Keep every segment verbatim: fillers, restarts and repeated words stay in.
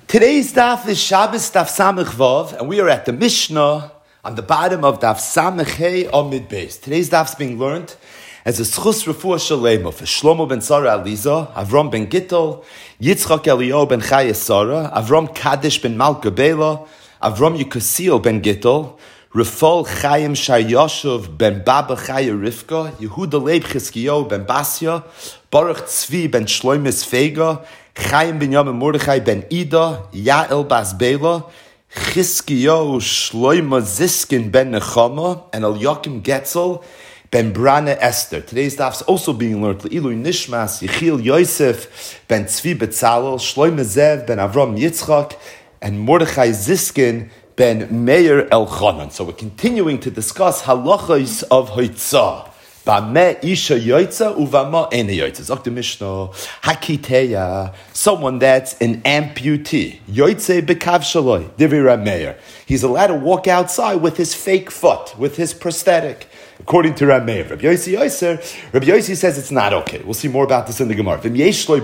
Today's daf is Shabbos daf Samech Vav, and we are at the Mishnah on the bottom of daf Samech Hey Amid Beis. Today's daf is being learned as a Schus Refuah Shalema for Shlomo ben Sarah Aliza, Avram ben Gittel, Yitzchak Eliyahu ben Chaya Sarah, Avram Kadesh ben Malka Bela, Avram Yekasiel ben Gittel, Rafal Chaim Shayoshev ben Baba Chaya Rivka, Yehuda Leib Chizkiyahu ben Basya, Baruch Tzvi ben Shloimis Fega, Chaim ben Yamin Mordechai ben Ida, Yael bas Bela, Chizkiyahu Shloima Ziskin ben Nechama, and Eliakim Getzel ben Brana Esther. Today's daf is also being learned. Le'ilu Nishmas Yechiel Yosef ben Tzvi Betzalel, Shloima Zev ben Avram Yitzchak, and Mordechai Ziskin ben Meir Elchanan. So we're continuing to discuss halachos of hoitzah. Bameh isha yoitza uvama ene yoitza. Zok the Mishnah hakiteya, someone that's an amputee. Yoitze bekav shaloi. Divrei Rab Meir. He's allowed to walk outside with his fake foot, with his prosthetic. According to Rab Meir, Rabbi Yossi Yoser, Rabbi Yossi says it's not okay. We'll see more about this in the Gemara. In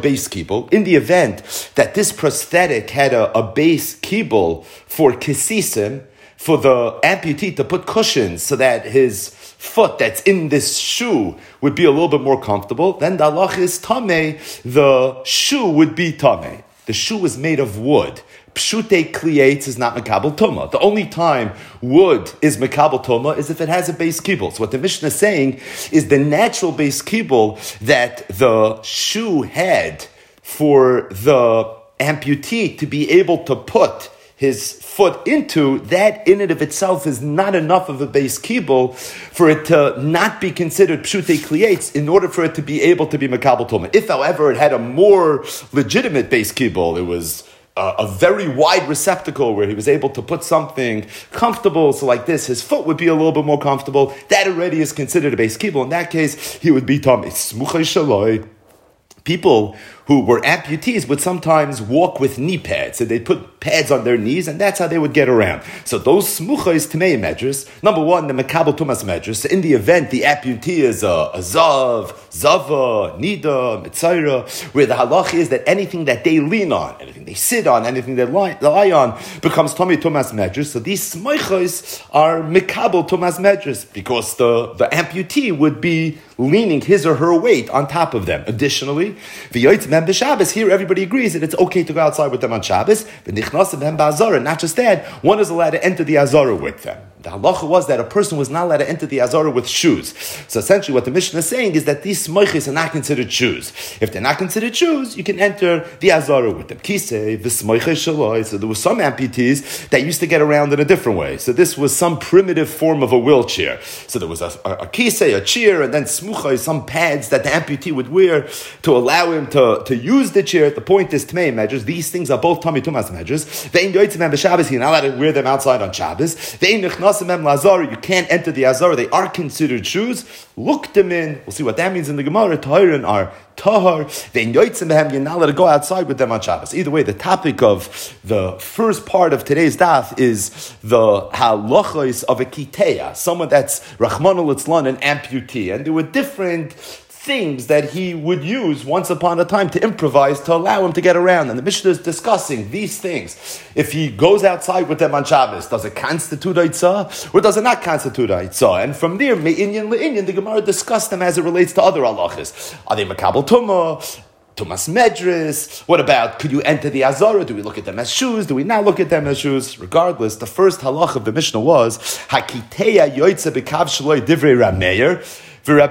the event that this prosthetic had a, a base kibul for kisisim, for the amputee to put cushions so that his foot that's in this shoe would be a little bit more comfortable, then the halach is tameh, the shoe would be tameh. The shoe is made of wood. Pshute klietz is not mekabel tuma. The only time wood is mekabel tuma is if it has a base kibul. So what the Mishnah is saying is the natural base kibul that the shoe had for the amputee to be able to put his foot into, that in and of itself is not enough of a base kibul for it to not be considered pshute klietz in order for it to be able to be mekabel tuma. If, however, it had a more legitimate base kibul, it was Uh, a very wide receptacle where he was able to put something comfortable, so like this, his foot would be a little bit more comfortable. That already is considered a base kibul. In that case, he would be tameh. Smuchei shaloi. People who were amputees would sometimes walk with knee pads. So they'd put pads on their knees, and that's how they would get around. So those smuchos tamei measures, number one, the mekabel tumas measures. So in the event the amputee is a, a zav, zava, nida, mitzayra, where the halach is that anything that they lean on, anything they sit on, anything they lie, lie on, becomes tamei tumas measures. So these smuchos are mekabel tumas measures because the, the amputee would be leaning his or her weight on top of them. Additionally, Shabbos, here everybody agrees that it's okay to go outside with them on Shabbos. Not just that, one is allowed to enter the Azara with them. The halacha was that a person was not allowed to enter the Azara with shoes. So essentially what the Mishnah is saying is that these smoichis are not considered shoes. If they're not considered shoes, you can enter the Azara with them. Kisei, v'smoichis shaloi. So there were some amputees that used to get around in a different way. So this was some primitive form of a wheelchair. So there was a, a, a kisei, a chair, and then smuchai, some pads that the amputee would wear to allow him to, to use the chair. The point is tmei measures. These things are both tamei tumas measures. Ve'in yotzim hem b'Shabbos, you're not allowed to wear them outside on Shabbos. Ve'in nechnas you can't enter the Azara. They are considered shoes. Look them in. We'll see what that means in the Gemara. Tahirin are tahar. Then yotzim behem. You're not allowed to go outside with them on Shabbos. Either way, the topic of the first part of today's daf is the halachos of a kiteya, someone that's Rachmana litzlan, an amputee, and there were different things that he would use once upon a time to improvise to allow him to get around. And the Mishnah is discussing these things. If he goes outside with them on Shabbos, does it constitute Eitzah or does it not constitute Eitzah? And from there, Me'inyan Le'inyan, the Gemara discussed them as it relates to other halachas. Are they Makabel Tumah? Tumas Medris? What about, could you enter the Azara? Do we look at them as shoes? Do we not look at them as shoes? Regardless, the first halach of the Mishnah was Hakiteya Yoitza B'Kav Shaloi Divrei Rab Meir. So the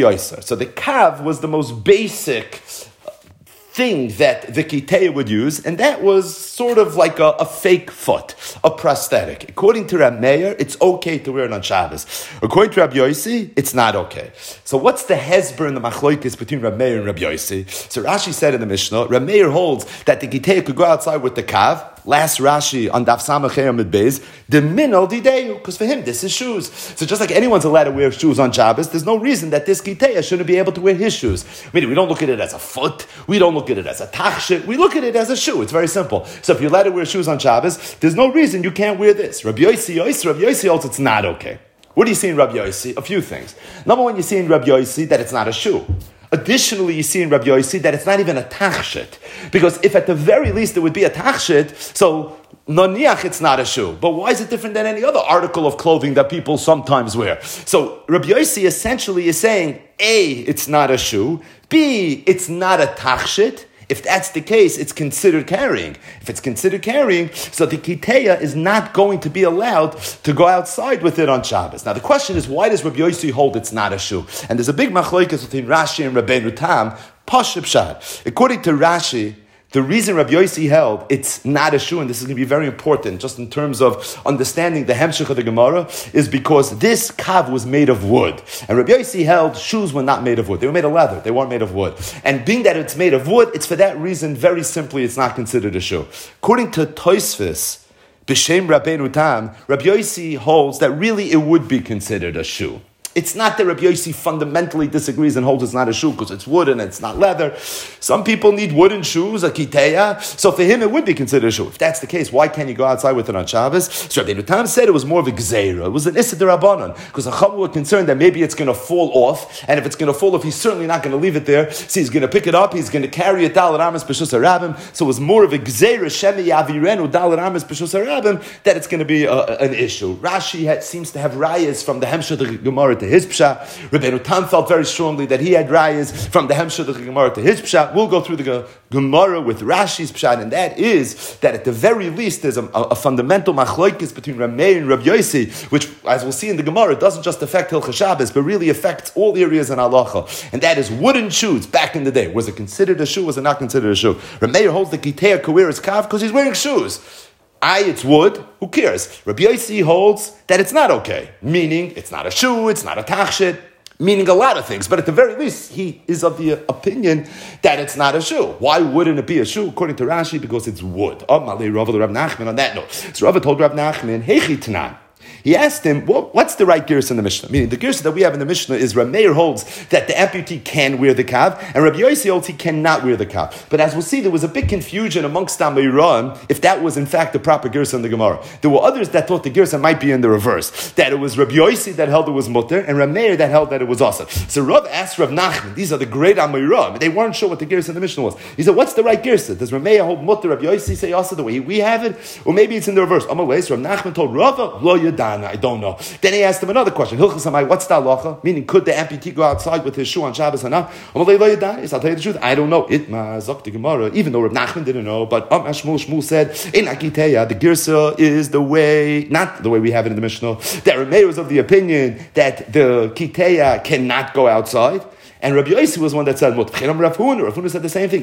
kav was the most basic thing that the kiteya would use, and that was sort of like a, a fake foot, a prosthetic. According to Rab Meir, it's okay to wear it on Shabbos. According to Rab Yossi, it's not okay. So what's the hezber and the machloikis between Rab Meir and Rab Yossi? So Rashi said in the Mishnah, Rab Meir holds that the kiteya could go outside with the kav. Last Rashi on Daf Samach Amid Beis, the minol dideu, because for him this is shoes. So just like anyone's allowed to wear shoes on Shabbos, there's no reason that this kiteya shouldn't be able to wear his shoes. I mean, we don't look at it as a foot, we don't look at it as a tachshit, we look at it as a shoe. It's very simple. So if you're allowed to wear shoes on Shabbos, there's no reason you can't wear this. Rabbi Yossi, Rabbi Yossi holds it's not okay. What do you see in Rabbi Yossi? A few things. Number one, you see in Rabbi Yossi that it's not a shoe. Additionally, you see in Rabbi Yossi that it's not even a tachshit. Because if at the very least it would be a tachshit, so noniach, it's not a shoe. But why is it different than any other article of clothing that people sometimes wear? So Rabbi Yossi essentially is saying, A, it's not a shoe. B, it's not a tachshit. If that's the case, it's considered carrying. If it's considered carrying, so the kiteya is not going to be allowed to go outside with it on Shabbos. Now the question is, why does Rabbi Yossi hold it's not a shoe? And there's a big machlokes between Rashi and Rabbeinu Tam. Pashut pshat. According to Rashi, the reason Rabbi Yossi held it's not a shoe, and this is going to be very important just in terms of understanding the hemshech of the Gemara, is because this kav was made of wood. And Rabbi Yossi held shoes were not made of wood. They were made of leather. They weren't made of wood. And being that it's made of wood, it's for that reason, very simply, it's not considered a shoe. According to Tosfos, B'Shem Rabbeinu Tam, Rabbi Yossi holds that really it would be considered a shoe. It's not that Rabbi Yossi fundamentally disagrees and holds it's not a shoe because it's wood and it's not leather. Some people need wooden shoes, a kiteya. So for him, it would be considered a shoe. If that's the case, why can't you go outside with it on Shabbos? So Rabbi Tam said it was more of a gzeira. It was an issa d'Rabbanan because the Chacham were concerned that maybe it's going to fall off. And if it's going to fall off, he's certainly not going to leave it there. So he's going to pick it up. He's going to carry it dal ramas b'shus harabim. So it was more of a gzeira shemi yavirenu dal ramas b'shus harabim that it's going to be a, an issue. Rashi had, seems to have rayas from the Hemshech of the Gemara to his pshat. Rabbeinu Tam felt very strongly that he had rayas from the Hemshech of the Gemara to his pshat. We'll go through the Gemara with Rashi's pshat, and that is that at the very least there's a, a, a fundamental machlokes between Rameh and Rabbi Yossi, which, as we'll see in the Gemara, doesn't just affect Hilchos Shabbos, but really affects all areas in halacha. And that is wooden shoes back in the day. Was it considered a shoe? Was it not considered a shoe? Rameh holds the kiteya kawir is kav because he's wearing shoes. I, it's wood, who cares? Rabbi Yossi holds that it's not okay, meaning it's not a shoe, it's not a tachshit, meaning a lot of things, but at the very least, he is of the opinion that it's not a shoe. Why wouldn't it be a shoe? According to Rashi, because it's wood. Oh, Malei Rava Rav Nachman on that note. So Rava told Rav Nachman, Hechi Tanan. He asked him, well, what's the right gersa in the Mishnah? Meaning, the gersa that we have in the Mishnah is Rav Meir holds that the amputee can wear the kav, and Rabbi Yossi holds he cannot wear the kav. But as we'll see, there was a big confusion amongst Amoraim if that was in fact the proper gersa in the Gemara. There were others that thought the gersa might be in the reverse, that it was Rabbi Yossi that held it was mutter, and Rav Meir that held that it was asur. So Rav asked Rav Nachman, these are the great Amoraim, they weren't sure what the gersa in the Mishnah was. He said, what's the right gersa? Does Rav Meir hold mutter, Rabbi Yossi say asur the way we have it? Or maybe it's in the reverse. Amalei, Rav Nachman told Rava, lo yadana, I don't know. Then he asked him another question. Hilchos Hamay, what's the halacha? Meaning, could the amputee go outside with his shoe on Shabbos or not? I'll tell you the truth, I don't know. Itma zok the Gemara, even though Reb Nachman didn't know, but um, Shmuel Shmuel said, in Akiteya, the girsa is the way, not the way we have it in the Mishnah. That Reb Meir was of the opinion that the Kiteya cannot go outside. And Rabbi Yossi was one that said, Rav Huna. Rav Huna said the same thing.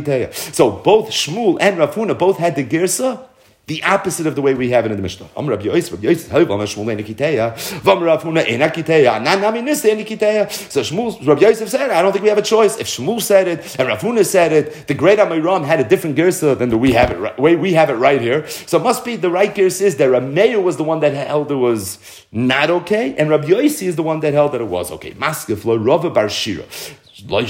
So both Shmuel and Rav Huna both had the girsa, the opposite of the way we have it in the Mishnah. Am Rabbi Yossi, Rabbi Yossi, Hav Am Shmuel eni kiteya, Vam Rav Huna eni kiteya, Nan Nami Nisa eni kiteya. So Shmuel, Rabbi Yossi said, I don't think we have a choice. If Shmuel said it and Rav Huna said it, the great Amoraim had a different gersa than the we have it right, way we have it right here. So it must be the right gersa is that Rav Meir was the one that held it was not okay, and Rabbi Yossi is the one that held that it was okay. Maskef lo Rava bar Shira. Rav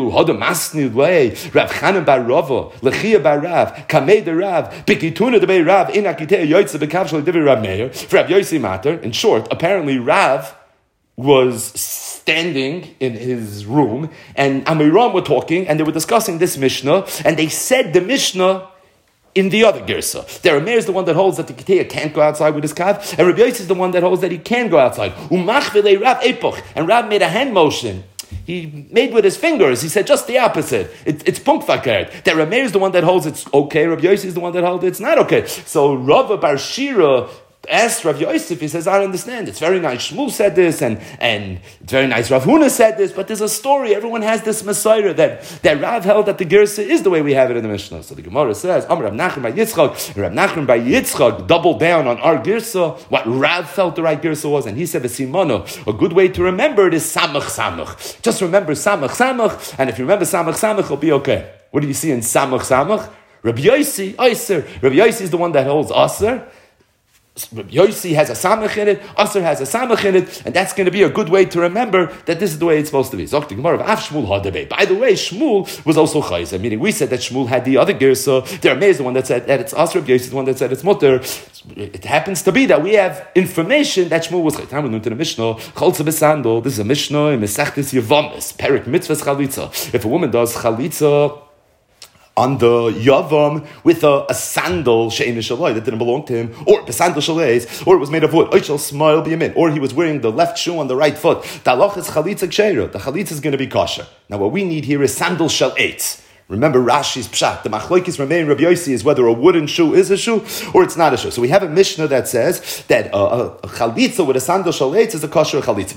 Chanan bar Rava, Lechia bar Rav, Kamei de Rav, Bikituna de Bei Rav, in Akitei Yoitze Bekavshal Divi Rav Meir. For Rav Yossi matter. In short, apparently Rav was standing in his room, and Amoraim were talking, and they were discussing this Mishnah, and they said the Mishnah in the other gersa. The Rav Meir is the one that holds that the Kiteya can't go outside with his kav, and Rabbi Yossi is the one that holds that he can go outside. Umachvele Rav Epoch, and Rav made a hand motion. He made with his fingers. He said just the opposite. It, it's punkfakert. That Rav Meir is the one that holds it's okay. Rabbi Yossi is the one that holds it's not okay. So Rava bar Shira asked Rav Yosef, he says, I don't understand. It's very nice Shmuel said this, and, and it's very nice Rav Huna said this, but there's a story. Everyone has this Messiah that, that Rav held that the Gersa is the way we have it in the Mishnah. So the Gemara says, Am Rav Nachman by Yitzchak, Rav Nachman by Yitzchak doubled down on our Gersa, what Rav felt the right Gersa was, and he said, the Simano, a good way to remember it is Samach Samach. Just remember Samach Samach, and if you remember Samach Samach, it'll be okay. What do you see in Samach Samach? Rabbi Yossi, Oyser. Rabbi Yossi is the one that holds Aser. Yossi has a samach in it, Aser has a samach in it, and that's going to be a good way to remember that this is the way it's supposed to be. Zok the Gemara of Af Shmuel Hadabei. By the way, Shmuel was also chayzer, meaning we said that Shmuel had the other gersa. There is the one that said that it's Aser, Yossi is the one that said it's mutter. It happens to be that we have information that Shmuel was chayzer. We learned in the Mishnah, Cholza Besandal. This is a Mishnah in Mesechtes Yevamis, Perik Mitzvahs Chalitza. If a woman does chalitza on the yavam with a, a sandal she'ein shaloi that didn't belong to him, or the sandal shalais, or it was made of wood, oichel smile biyamin, or he was wearing the left shoe on the right foot. The halach is chalitza ksheira. The chalitza is going to be kosher. Now, what we need here is sandal shalaitz. Remember Rashi's pshat. The machlokes remain Rabbi Yossi is whether a wooden shoe is a shoe or it's not a shoe. So we have a Mishnah that says that uh, a chalitza with a sandal shalaitz is a kosher chalitza.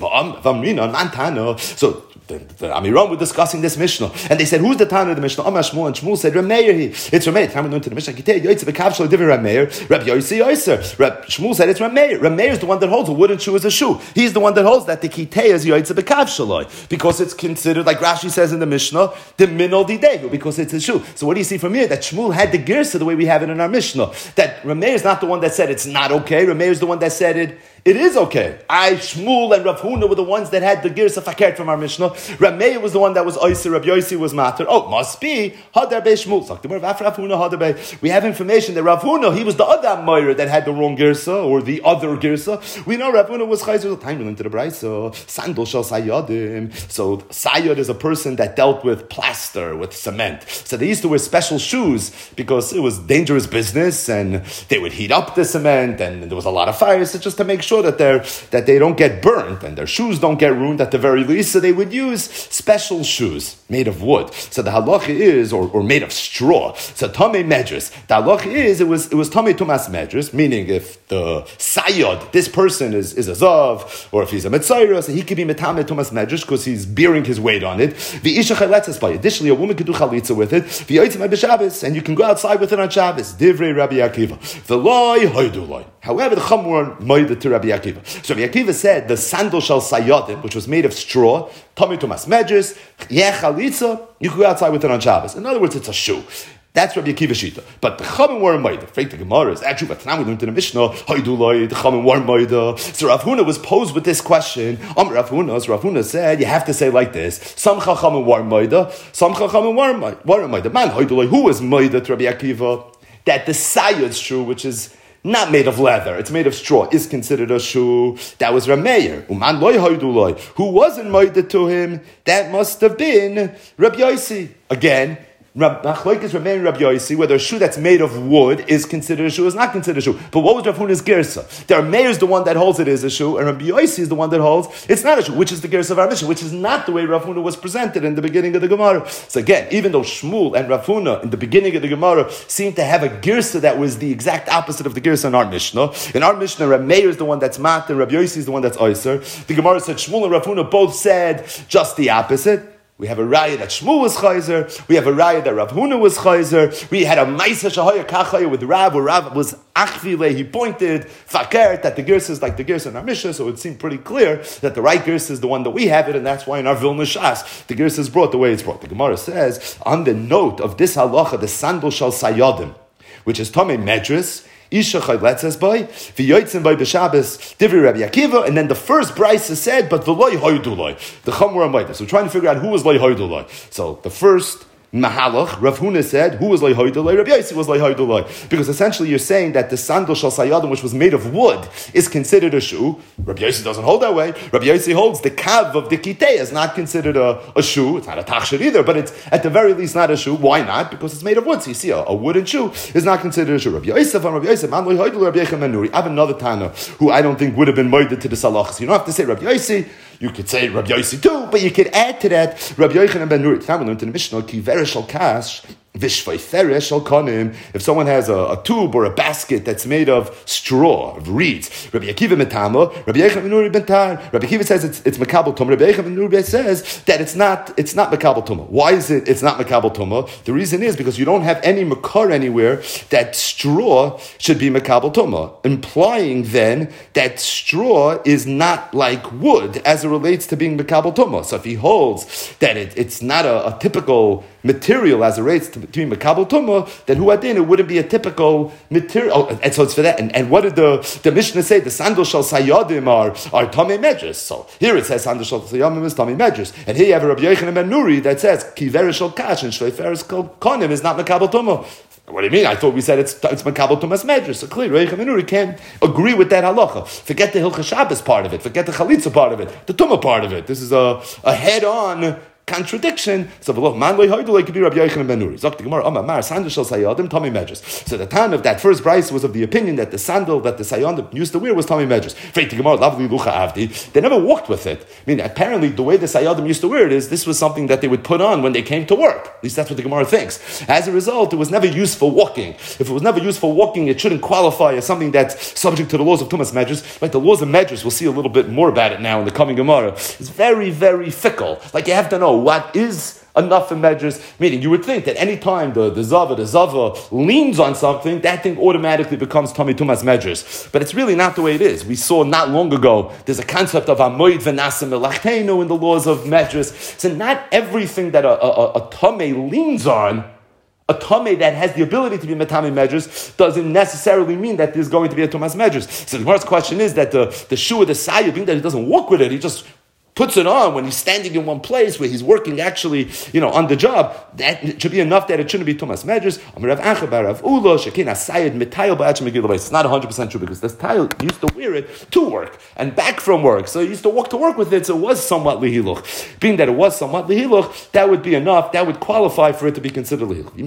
So the, the Amiram were discussing this Mishnah, and they said, "Who's the Tana of the Mishnah?" Amar Shmuel, and Shmuel said, "Rameir." It's Rameir. Time we learned to the Mishnah. Kitei Yoitze B'Kavshol Divrei Rameir. Rabbi Yossi Yoiser. Rabbi Shmuel said it's Rameir. Rameir is the one that holds a wooden shoe as a shoe. He's the one that holds that the Kitei is Yoitze B'Kavsholoi because it's considered, like Rashi says in the Mishnah, the minol didegu because it's a shoe. So what do you see from here? That Shmuel had the girsa the way we have it in our Mishnah. That Rameir is not the one that said it's not okay. Rameir is the one that said it. It is okay. I, Shmuel, and Rav Huna were the ones that had the girsa fakert from our Mishnah. Rameir was the one that was Oyser, Rabbi Yossi was Mater. Oh, must be Hadar Bei Shmuel. We have information that Rav Huna, he was the other Moira that had the wrong girsa, or the other girsa. We know Rav Huna was Chayzer. Time into the Braisa. Sandal shall sayadim. So sayad is a person that dealt with plaster, with cement. So they used to wear special shoes because it was dangerous business, and they would heat up the cement, and there was a lot of fire. So just to make sure that they that they don't get burnt and their shoes don't get ruined at the very least, so they would use special shoes made of wood. So the halacha is, or, or made of straw. So tamei medris. The halacha is, it was it was tamei tumas medris, meaning if the sayod, this person is is a zav, or if he's a mitzayra, so he could be metamei tumas medris because he's bearing his weight on it. The isha chaletzes by. Additionally, a woman could do chalitza with it. The yotzim b'Shabbos, and you can go outside with it on Shabbos. Divrei Rabbi Akiva. The loy hoidu loy. However, the chamor moida to Rabbi Akiva. So Rabbi Akiva said the sandal shall sayadim, which was made of straw, tamei tumas medris, yeh chalitza, you can go outside with it on Shabbos. In other words, it's a shoe. That's Rabbi Akiva shita. But the Chamin were moida. Fake the Gemara is actually, but now we learned in the Mishnah, Haidulai, the Chamin were moida. So Rav Huna was posed with this question. Um, Rav Huna, so Rav Huna said, you have to say like this: some Chachamin were moida, some Chachamin were moida. Man, Haidulai, who was moida to Rabbi Akiva? That the sayad's shoe, which is not made of leather, it's made of straw, is considered a shoe. That was Rameir. Uman loy haiduloi. Who wasn't moida to him? That must have been Rabbi Yossi. Again, Machlokes Rameir and Rabbi Yossi, whether a shoe that's made of wood is considered a shoe, is not considered a shoe. But what was Rav Huna's gersa? The Rameir is the one that holds it as a shoe, and Rabbi Yossi is the one that holds it's not a shoe, which is the gersa of our mission, which is not the way Rav Huna was presented in the beginning of the Gemara. So again, even though Shmuel and Rav Huna in the beginning of the Gemara seem to have a gersa that was the exact opposite of the gersa in our Mishnah, in our Mishnah, Rameir is the one that's mat, and Rabbi Yossi is the one that's oyser. The Gemara said Shmuel and Rav Huna both said just the opposite. We have a raya that Shmuel was chayzer. We have a raya that Rav Huna was chayzer. We had a ma'isa shahaya kachaya with Rav, where Rav was achvile. He pointed fakert that the gersa is like the gersa in our Mishnah, so it seemed pretty clear that the right gersa is the one that we have it, and that's why in our Vilna Shas the gersa is brought the way it's brought. The Gemara says on the note of this halacha, the sandal shall sayadim, which is tamei medris. Isha chayletzes by v'yotzim by b'Shabbos divrei Rabbi Akiva, and then the first brisa said, but v'loy hoyduloi, the chamor amayda. So we're trying to figure out who was loy hoyduloi. So the first Mahalach, Rav Huna said, who was loy hoyduloi? Rabbi Yossi was loy hoyduloi, because essentially you're saying that the sandal shal sayadim, which was made of wood, is considered a shoe. Rabbi Yossi doesn't hold that way. Rabbi Yossi holds the kav of the kitei is not considered a, a shoe. It's not a tachshir either, but it's at the very least not a shoe. Why not? Because it's made of wood. So you see, a, a wooden shoe is not considered a shoe. Rabbi Yosef and Rabbi Yosef, man loy hoyduloi, Rabbi Yechim Menuri. I have another Tana who I don't think would have been moided to the salachas. You don't have to say Rabbi Yossi. You could say Rabbi Yossi too, but you could add to that Rabbi Yochanan ben Nuri. Now we learned in the Mishnah, ki veresh shal kash, v'shvay feresh shal konim. If someone has a, a tube or a basket that's made of straw, of reeds, Rabbi Akiva metama, Rabbi Yochanan ben Nuri bentar. Rabbi Akiva says it's, it's makabel tumah. Rabbi Yochanan ben Nuri says that it's not it's not makabel tumah. Why is it it's not makabel tumah? The reason is because you don't have any makar anywhere that straw should be makabel tumah, implying then that straw is not like wood as it relates to being Mekabel Tumah. So if he holds that it, it's not a, a typical material as it relates to, to be Makabel Tumah, then Hu Adin, it wouldn't be a typical material. Oh, and so it's for that. And, and what did the, the Mishnah say? The sandal shal sayadim are, are Tamei Medras. So here it says sandal shal sayadim is Tamei Medras. And here you have a Rabbi Yochanan ben Nuri that says Kiver shal kash and Shleiferes konim is not Makabel Tumah. What do you mean? I thought we said it's it's Makabel Tumas Medras. So clearly, Rabbi Yochanan can't agree with that halacha. Forget the Hilchah Shabbos part of it. Forget the Chalitza part of it. The Tumah part of it. This is a, a head-on contradiction. So look, man loy hoydel could be Rabbi Yochanan ben Nuri. Zok the Gemara, Amar Mar sandal shel sayadim Tamei Medras. So the time of that first brayso was of the opinion that the sandal that the sayadim used to wear was Tamei Medras. Freit the Gemara, lovely lucha avdi. They never walked with it. I mean, apparently the way the sayadim used to wear it is this was something that they would put on when they came to work. At least that's what the Gemara thinks. As a result, it was never used for walking. If it was never used for walking, it shouldn't qualify as something that's subject to the laws of Tumas Medras. Right? The laws of Medras, we'll see a little bit more about it now in the coming Gemara. It's very, very fickle. Like you have to know what is enough in Medras, meaning you would think that any time the, the Zava, the Zava leans on something, that thing automatically becomes Tamei Tumas Medras. But it's really not the way it is. We saw not long ago, there's a concept of Amoid V'Nasim Elachtenu in the laws of Medras. So not everything that a, a, a Tamei leans on, a Tamei that has the ability to be Metame Medras, doesn't necessarily mean that there's going to be a Tumas Medras. So the first question is that the, the shoe of the Sayyid, being that he doesn't walk with it, he just puts it on when he's standing in one place where he's working actually, you know, on the job, that should be enough that it shouldn't be Tumas Medras. It's not one hundred percent true because this tile used to wear it to work and back from work. So he used to walk to work with it, so it was somewhat lihiluch. Being that it was somewhat lihiluch, that would be enough, that would qualify for it to be considered lihiluch.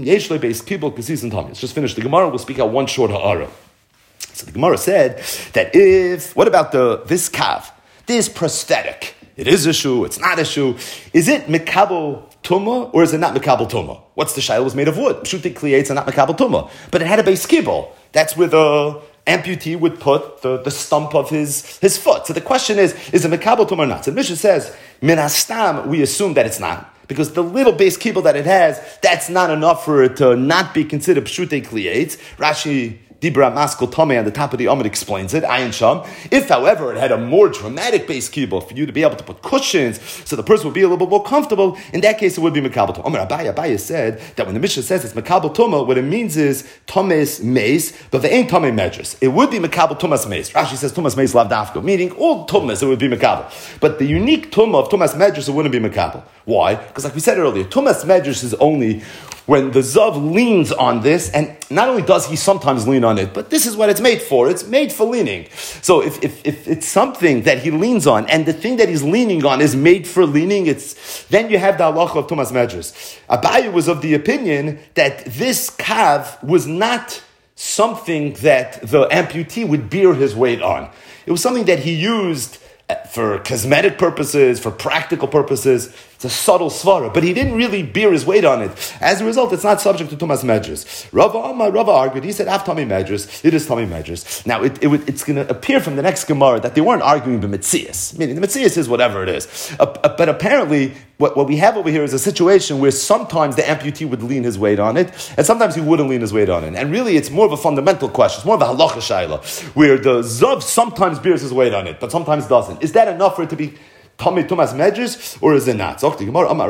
Let's just finish the Gemara, we'll speak out one short ha'ara. So the Gemara said that if, what about the this kav, this prosthetic, it is a shoe, it's not a shoe. Is it Mikabel Tumah or is it not Mikabel Tumah? What's the shayla? It was made of wood. Pshutik kliyates and not Mikabel Tumah. But it had a base kibble. That's where the amputee would put the, the stump of his, his foot. So the question is, is it Mikabel Tumah or not? So the Mishnah says, Min hastam, we assume that it's not. Because the little base kibble that it has, that's not enough for it to not be considered Pshutik kliyates. Rashi Dibra Maskal Tomei on the top of the Amud explains it, Ayin Sham. If, however, it had a more dramatic base kibble for you to be able to put cushions so the person would be a little bit more comfortable, in that case it would be Mekabel Tumah. Amar Abaye, Abaye said that when the Mishnah says it's Mekabel Tumah, what it means is Tomes Meis, but they ain't Tomei Medras. It would be Mekabel Tumas Meis. Rashi says Tumas Meis Lav Dafka, meaning all Tumas it would be Mekabel. But the unique Tumah of Tumas Medras it wouldn't be Mekabel. Why? Because like we said earlier, Tumas Medras is only when the Zav leans on this, and not only does he sometimes lean on it, but this is what it's made for. It's made for leaning. So if, if, if it's something that he leans on, and the thing that he's leaning on is made for leaning, it's then you have the halacha of Tumas Medras. Abaye was of the opinion that this kav was not something that the amputee would bear his weight on. It was something that he used for cosmetic purposes, for practical purposes. It's a subtle svara, but he didn't really bear his weight on it. As a result, it's not subject to Tumas Medras. Rava Amar, Rava argued, he said, Af Tamei Medras, it is Tamei Medras. Now, it, it, it's going to appear from the next Gemara that they weren't arguing the Metzias, meaning the Metzias is whatever it is. Uh, uh, but apparently, what, what we have over here is a situation where sometimes the amputee would lean his weight on it, and sometimes he wouldn't lean his weight on it. And really, it's more of a fundamental question. It's more of a halacha shayla, where the Zav sometimes bears his weight on it, but sometimes doesn't. Is that enough for it to be Tamei Tumas Medras, or is it not? How do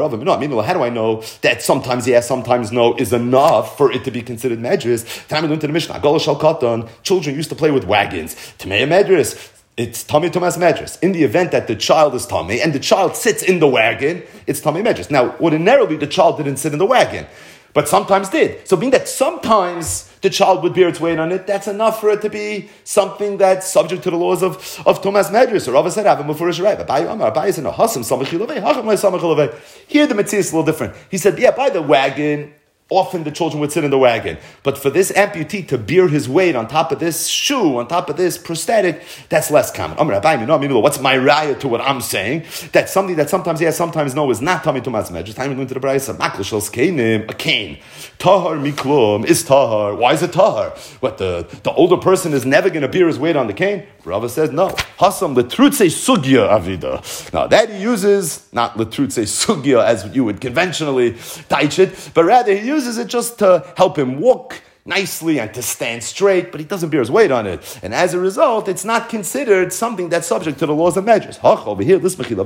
I know that sometimes yes, sometimes no is enough for it to be considered Medras? Time we learned to the Mishnah, children used to play with wagons. Tamei Medras, it's Tamei Tumas Medras. In the event that the child is Tamei and the child sits in the wagon, it's Tamei Medras. Now, ordinarily the child didn't sit in the wagon, but sometimes did. So being that sometimes the child would bear its weight on it, that's enough for it to be something that's subject to the laws of, of Tumas Medras. So Rava said, Abaye said, no, Hasam Samach Ilavei, Hacham Lai Samach Ilavei. Here the Mitzvah is a little different. He said, yeah, by the wagon, often the children would sit in the wagon. But for this amputee to bear his weight on top of this shoe, on top of this prosthetic, that's less common. What's my raya to what I'm saying? That's something that sometimes yes, sometimes no is not Tamei Tumas Medras. Time we go into the brayso, maklashos keinim, a cane. Tahar miklum is tahar. Why is it tahar? What, the, the older person is never going to bear his weight on the cane? Rava says no. Hasam letrutze sugya avida. Now that he uses, not letrutze sugya as you would conventionally teach it, but rather he uses it just to help him walk, nicely and to stand straight, but he doesn't bear his weight on it. And as a result, it's not considered something that's subject to the laws of medrash. Over here,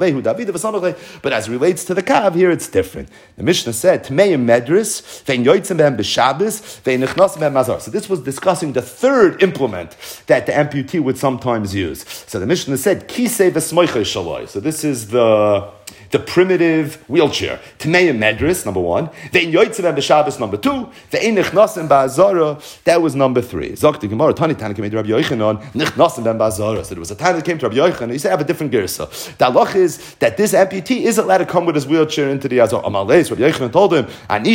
but as it relates to the kav, here it's different. The Mishnah said, Tmeim medris, vein yoitzim behem b'shabes, vein nichnasim behem mazar. So this was discussing the third implement that the amputee would sometimes use. So the Mishnah said, Kisei v'smoichei shaloi. So this is the the primitive wheelchair. Tmeim medris, number one. Vein yoitzim behem b'shabes, number two. Vein nichnasim b'azara, that was number three. Zok the Gemara, Tani Tana came to Rabbi Yochanan, nichnasim behem b'azara. So there was a time that came to Rabbi Yochanan, he said, I have a different gersa. The halach is that this amputee isn't allowed to come with his wheelchair into the Azor. Amalei, Rabbi Yochanan told him, I have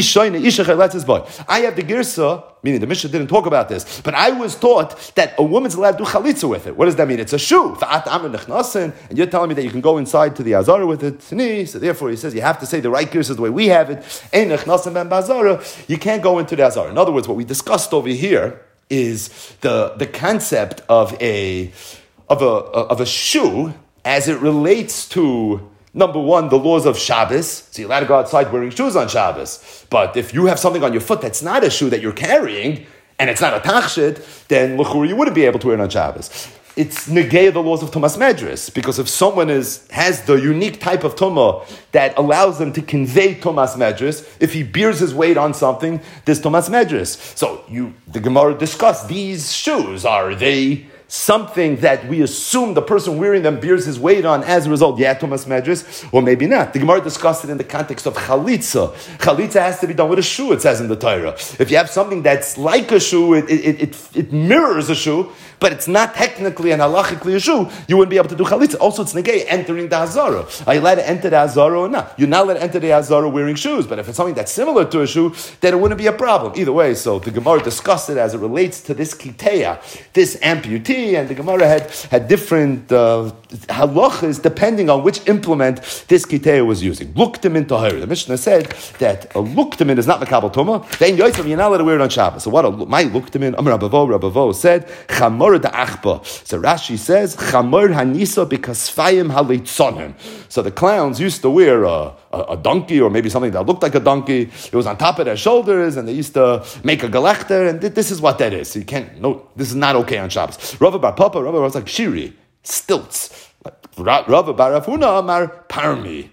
the girsa, meaning the Mishnah didn't talk about this, but I was taught that a woman's allowed to do chalitza with it. What does that mean? It's a shoe. And you're telling me that you can go inside to the Azara with it. So therefore, he says you have to say the right girsa the way we have it. You can't go into the Azara. In other words, what we discussed over here is the, the concept of a of a of a shoe as it relates to, number one, the laws of Shabbos. So you're allowed to go outside wearing shoes on Shabbos. But if you have something on your foot that's not a shoe that you're carrying, and it's not a tachshit, then l'chura you wouldn't be able to wear it on Shabbos. It's negay the laws of Tumas Medris, because if someone is has the unique type of Tumah that allows them to convey Tumas Medris, if he bears his weight on something, there's Tumas Medris. So you, the Gemara discussed these shoes. Are they something that we assume the person wearing them bears his weight on as a result, yeah, Tumas Medris, or maybe not. The Gemara discussed it in the context of chalitza. Chalitza has to be done with a shoe, it says in the Torah. If you have something that's like a shoe, it, it, it, it mirrors a shoe, but it's not technically and halachically a shoe, you wouldn't be able to do chalitza. Also, it's negay entering the Hazara. Are you allowed to enter the Hazara or not? You're not allowed to enter the Hazara wearing shoes, but if it's something that's similar to a shoe, then it wouldn't be a problem. Either way, so the Gemara discussed it as it relates to this kiteya, this amputee, and the Gemara had, had different uh, halachas depending on which implement this kiteya was using. Luktamin tahir. The Mishnah said that a luktamin is not makabel tuma. Then yoytzim, you're not allowed to wear it on Shabbos. So what a, my luktamin, Amar Rabavo, Rabavo said, chamor da'achba. So Rashi says, chamor hanisa b'kasfayim halitzonim. So the clowns used to wear a, a, a donkey, or maybe something that looked like a donkey. It was on top of their shoulders, and they used to make a galechter, and th- this is what that is. So you can't, no, this is not okay on Shabbos. Rava bar Papa, Rava was like shiri, stilts. Rava bar Rafuna Amar parmi.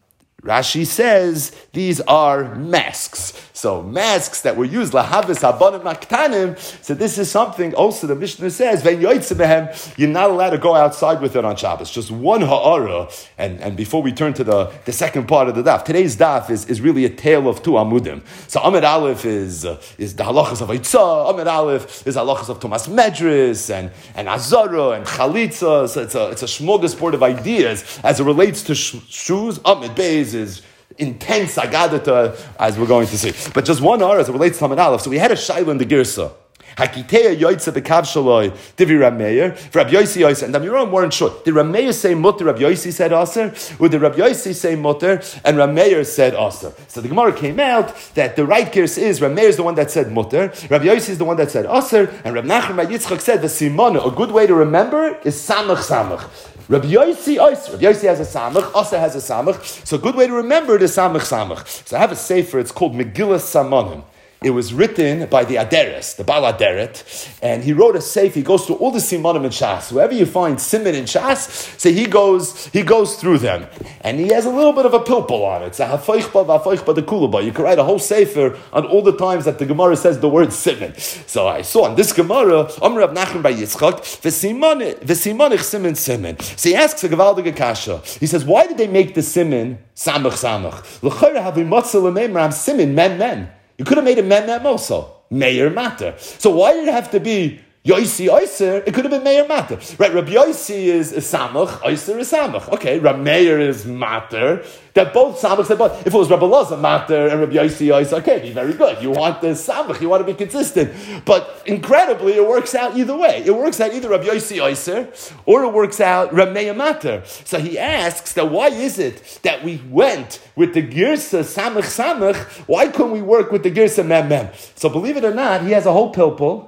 Rashi says these are masks. So masks that were used lahavis habanim maktanim. So this is something also the Mishnah says vein yoytzim behem. You're not allowed to go outside with it on Shabbos. Just one ha'ara. And, and before we turn to the, the second part of the daf, today's daf is, is really a tale of two amudim. So Amid Aleph is uh, is the halachas of Eitzah. Amid Aleph is halachas of Tumas Medris and and Azara and Chalitza. So it's a it's a smorgasbord of ideas as it relates to sh- shoes. Amid Beis is intense agadata, as we're going to see. But just one hour as it relates to Hamad Aleph. So we had a shayla in the Girsa. Hakiteya yoytze bekav shaloi divi Rameir. Rabbi Yossi Yossi, and the Miram weren't sure. Did Rameir say mutter? Rabbi Yossi said aser, or did Rabbi Yossi say mutter? And Rameir said aser. So the Gemara came out that the right Girsa is Rameir is the one that said mutter, Rabbi Yossi is the one that said aser, and Rabbi Nachman Bar Yitzchak said the simona. A good way to remember is samach samach. Rabbi Yossi, Rabbi Yossi has a samach, Asa has a samach. So a good way to remember it is samach samach. So I have a sefer, it's called Megillah Samanim. It was written by the Aderes, the Baal Aderet, and he wrote a sefer. He goes through all the simanim in Shas. Wherever you find siman in Shas, so he goes he goes through them, and he has a little bit of a pilpul on it. It's a hafeichba v'hafeichba de kulaba. You can write a whole sefer on all the times that the Gemara says the word siman. So I saw in this Gemara, Amar Rav Nachman Bar Yitzchak, v'simanich siman siman. So he asks a gevaldige kasha. He says, why did they make the siman samach samach? L'chayra havi matzah l'meimram siman mem mem. You could have made a mem mem also. Meir matter. So why did it have to be Yoisi Oyser? It could have been Meir matter. Right, Rabbi Yoisi is, is Samach, Oyser is Samach. Okay, Rabbi Meir is matter. They're both Samach, they're both. If it was Rabbi Loza matter and Rabbi Yoisi Oyser, okay, be very good. You want the Samach, you want to be consistent. But incredibly, it works out either way. It works out either Rabbi Yoisi Oyser or it works out Rabbi Meir matter. So he asks that why is it that we went with the Girsa Samach Samach? Why couldn't we work with the Girsa Mem Mem? So believe it or not, he has a whole pilpul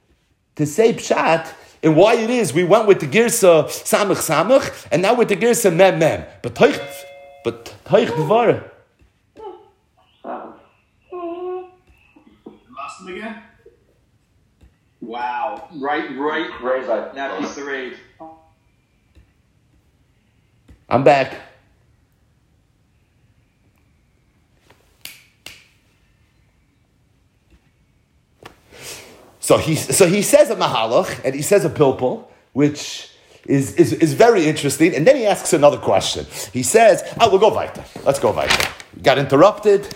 to say pshat and why it is we went with the girsa samach samach and now with the girsa mem mem. But toich, but toich dvar. Lost him again? Wow. Right, right. Raise that. That piece of raid. I'm back. So he, so he says a mahalach, and he says a pilpul, which is, is, is very interesting. And then he asks another question. He says, oh, we'll go weiter. Let's go weiter. Got interrupted.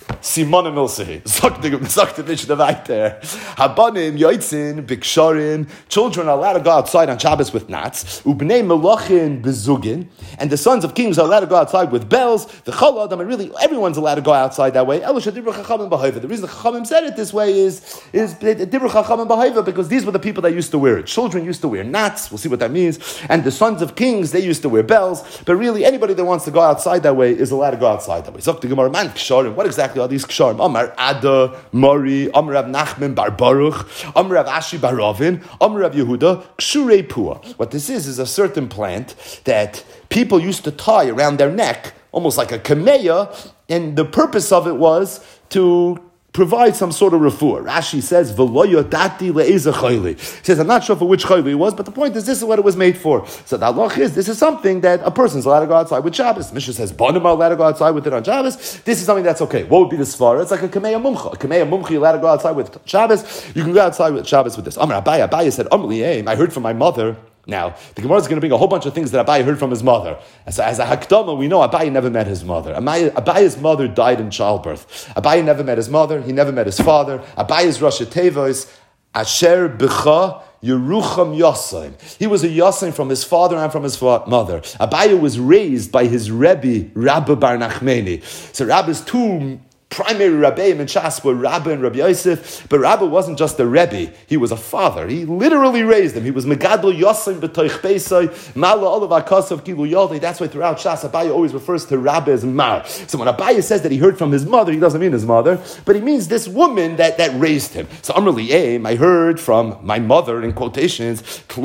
Simon Milsehi. Sagt the Mishnah weiter. Habanim, Yoitzin, Biksharim. Children are allowed to go outside on Shabbos with gnats. Ubnei Melochin bezugin. And the sons of kings are allowed to go outside with bells. The Chol Adam, and really everyone's allowed to go outside that way. Elisha Dibra Chachamim B'Haiva. The reason the Chachamim said it this way is is Dibra Chachamim B'Haiva because these were the people that used to wear it. Children used to wear gnats. We'll see what that means. And the sons of kings, they used to wear bells. But really, anybody that wants to go outside that way is allowed to go outside that way. Zok the Gemara Man Ksharim. What exactly are these Ksharim? Amar Ada Mori, Amar Rav Nachman Bar Baruch, Amar Rav Ashi Bar Ravin, Amar Rav Yehuda Kshurei Pua. What this is is a certain plant that people used to tie around their neck, almost like a kameya, and the purpose of it was to provide some sort of refuah. Rashi says, "V'lo yodati le'ezeh chayli." He says, "I'm not sure for which chayli it was, but the point is, this is what it was made for." So the halach is, this is something that a person's allowed to go outside with Shabbos. Mishnah says, "Banim are allowed to go outside with it on Shabbos." This is something that's okay. What would be the svara? It's like a kameya mumcha. A kameya mumcha, you're allowed to go outside with Shabbos. You can go outside with Shabbos with this. Amar Abaye, Abaye said, "Amli aim." I heard from my mother. Now, the Gemara is going to bring a whole bunch of things that Abaye heard from his mother. And so as a hakdama, we know Abaye never met his mother. Abaye's mother died in childbirth. Abaye never met his mother. He never met his father. Abaye's Rosh Tevos, Asher B'cha Yerucham Yosayim. He was a Yosayim from his father and from his mother. Abaye was raised by his Rebbe, Rabbi Bar Nachmeni. So Rabbi's two primary Rabbeim in Shas were Rabbi and Rabbi Yosef, but Rabbi wasn't just a Rebbe, he was a father. He literally raised him. He was Megadol Yosem b'toich Beisai, Mala Olav HaKasav Kilu Yodei. That's why throughout Shas, Abaye always refers to Rabbi as Mar. So when Abaye says that he heard from his mother, he doesn't mean his mother, but he means this woman that, that raised him. So Amrli Aim, I heard from my mother, in quotations,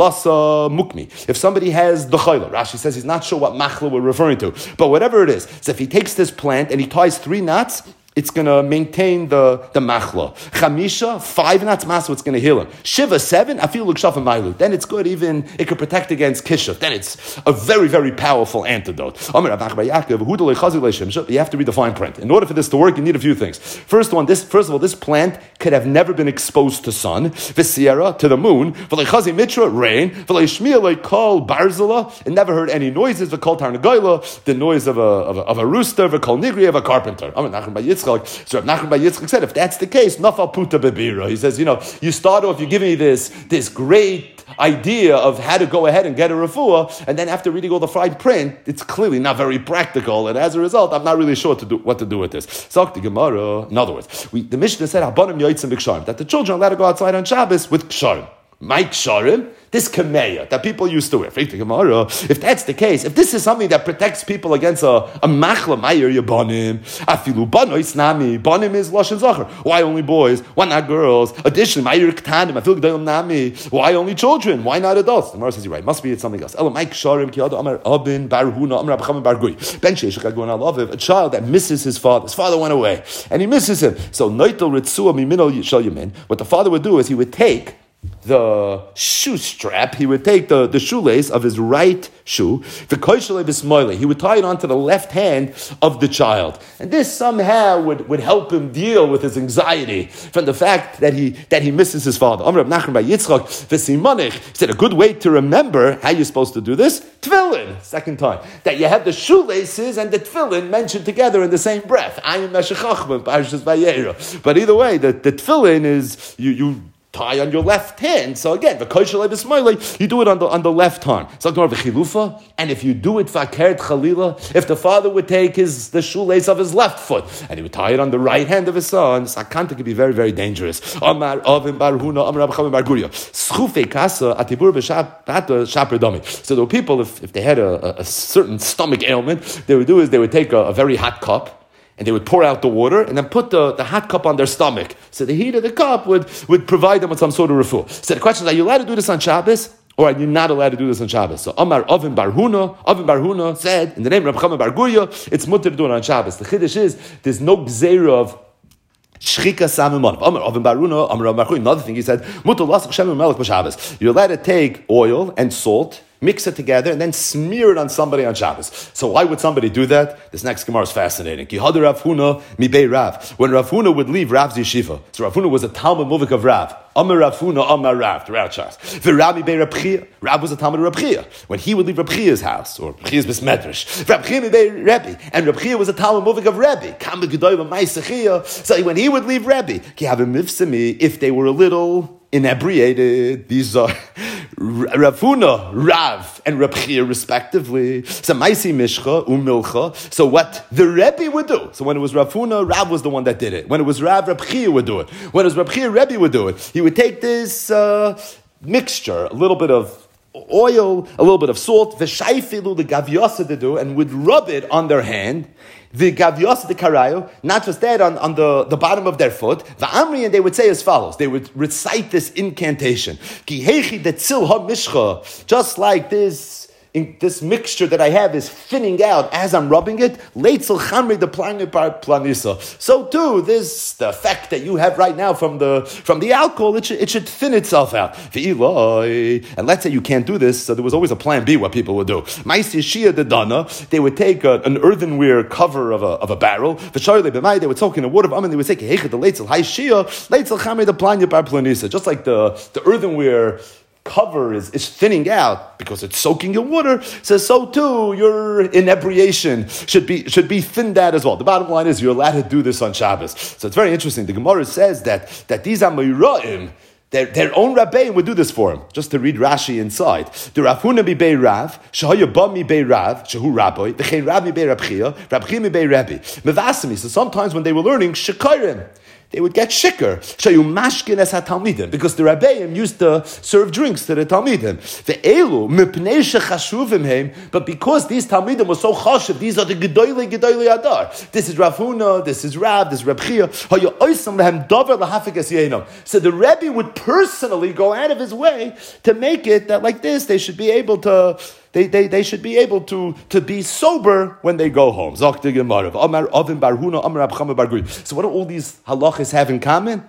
Klasa Mukmi. If somebody has the Chayla, Rashi says he's not sure what Machla we're referring to, but whatever it is, so if he takes this plant and he ties three knots, it's going to maintain the, the machla. Chamisha, five knots masa, it's going to heal him. Shiva, seven, I feel l'kshafa mailu. Then it's good, even, it could protect against kishuf. Then it's a very, very powerful antidote. You have to read the fine print. In order for this to work, you need a few things. First one, this, first of all, this plant could have never been exposed to sun, v'sierra, to the moon, v'leichazi mitra, rain, v'leishmiya leikol barzala, it never heard any noises, v'kol tarnagoyla, the noise of a, of a, of a rooster, v'kol nigri, of a carpenter. So Rav Nachman Bar Yitzchak said, if that's the case, nafal puta bebira. He says, you know, you start off, you give me this, this great idea of how to go ahead and get a refuah, and then after reading all the fine print, it's clearly not very practical, and as a result, I'm not really sure to do, what to do with this. Sakti Gemara, in other words, we, the Mishnah said, Habanim yoitzim b'ksharim, that the children are allowed to go outside on Shabbos with ksharim. My ksharim, this kameya that people used to wear. If that's the case, if this is something that protects people against a, a machla, mayer yabonim, afilu banois nami, bonim is lashon zachar. Why only boys? Why not girls? Additionally, mayer ktanim, afilu g'dayim nami. Why only children? Why not adults? The Gemara says you're right. Must be it's something else. Elo Mike Sharim ki amar abin barhuna amar abcham bargui. Ben sheish kagon alaviv. A child that misses his father. His father went away, and he misses him. So noitel ritzua mimino shel yamin. What the father would do is he would take the shoe strap, he would take the, the shoelace of his right shoe, he would tie it onto the left hand of the child. And this somehow would, would help him deal with his anxiety from the fact that he that he misses his father. Amr Rav Nachman Bar Yitzchak, he said a good way to remember how you're supposed to do this, tefillin, second time, that you have the shoelaces and the tefillin mentioned together in the same breath. But either way, the, the tefillin is, you, you tie on your left hand. So again, the you do it on the on the left arm. And if you do it fakert chalila, if the father would take his the shoelace of his left foot and he would tie it on the right hand of his son, sakanta could be very, very dangerous. Amar Avim Barhuna, Amar Abcham Barguria. Schufe kasa atibur b'shaper dami. So there were people, if, if they had a, a certain stomach ailment, they would do is they would take a, a very hot cup, and they would pour out the water and then put the, the hot cup on their stomach. So the heat of the cup would, would provide them with some sort of refuah. So the question is, are you allowed to do this on Shabbos? Or are you not allowed to do this on Shabbos? So Amar Avim Barhuna, Avim Barhuna said, in the name of Rabbi Chama Bar Gurya, it's mutter to do it on Shabbos. The chiddush is, there's no gzeira of Shchika samimon. Amar Avin Baruna, Amar Rav Marchui. Another thing he said, Mutar lasach shem melech b'Shabbos. You're allowed to take oil and salt, mix it together, and then smear it on somebody on Shabbos. So why would somebody do that? This next Gemara is fascinating. Ki hada Rav Huna mibei Rav. When Rav Huna would leave Rav's yeshiva, so Rav Huna was a Talmud Muvik of Rav. Amar Rav Huna, Amar Rav, the Rav Shas. V'Rav mibei Rav Chia. Rav was a Talmud of Rav Chia. When he would leave Rav Chia's house, or Rav Chia's Besmedrash, Rav Chia mibei Rebbe, and Rav Chia was a Talmud Muvik of Rebbe. Kam b'gedoyim ma'isachia. So when he would leave Rebbe, ki have a mifsami, if they were a little inebriated, these are Rav Huna, Rav, and Rav Chia respectively. So Maisi Mishcha, Umilcha. So what the Rebbe would do. So when it was Rav Huna, Rav was the one that did it. When it was Rav, Rav Chia would do it. When it was Rav Chia, Rebbe would do it. He would take this uh, mixture, a little bit of oil, a little bit of salt, v'shayfilu the gavyasa to do, and would rub it on their hand. The gavyasa the karayo, not just that, on, on the, the bottom of their foot. The amri, and they would say as follows. They would recite this incantation. Ki heichi detzil ha mishcha. Just like this, in, this mixture that I have is thinning out as I'm rubbing it. Leitzel chamri the planisa. So too, this the effect that you have right now from the from the alcohol, it should, it should thin itself out. And let's say you can't do this, so there was always a plan B what people would do. the dana, they would take a, an earthenware cover of a of a barrel. They would soak in the water of and they would say the leitzel hai shia, leitzel chamri the planisa. Just like the, the earthenware cover is, is thinning out because it's soaking in water, so so too your inebriation should be should be thinned out as well. The bottom line is you're allowed to do this on Shabbos. So it's very interesting. The Gemara says that that these Amoraim, their, their own Rabbeim would do this for him. Just to read Rashi inside. The Rav Huna mibei Rav, Shehaya ba mibei Rav, Shehu Rabbi, V'chein Rav mibei Rab Chia, Rab Chia mibei Rebbe. Mevasimi. So sometimes when they were learning Shekayrim, they would get shikar. Shayu mashkin es hatalmidim, because the Rabbeim used to serve drinks to the talmidim. Ve'elu mipnei shechashuvim heim, but because these talmidim were so chashuv, these are the gedoyle gedoyle adar. This is Rav Huna, this is Rav, this is Rab Chia. Hayu oisam lehem davar lahafikas yenom. So the Rebbe would personally go out of his way to make it that like this they should be able to. They, they, they should be able to, to be sober when they go home. So what do all these halachas have in common?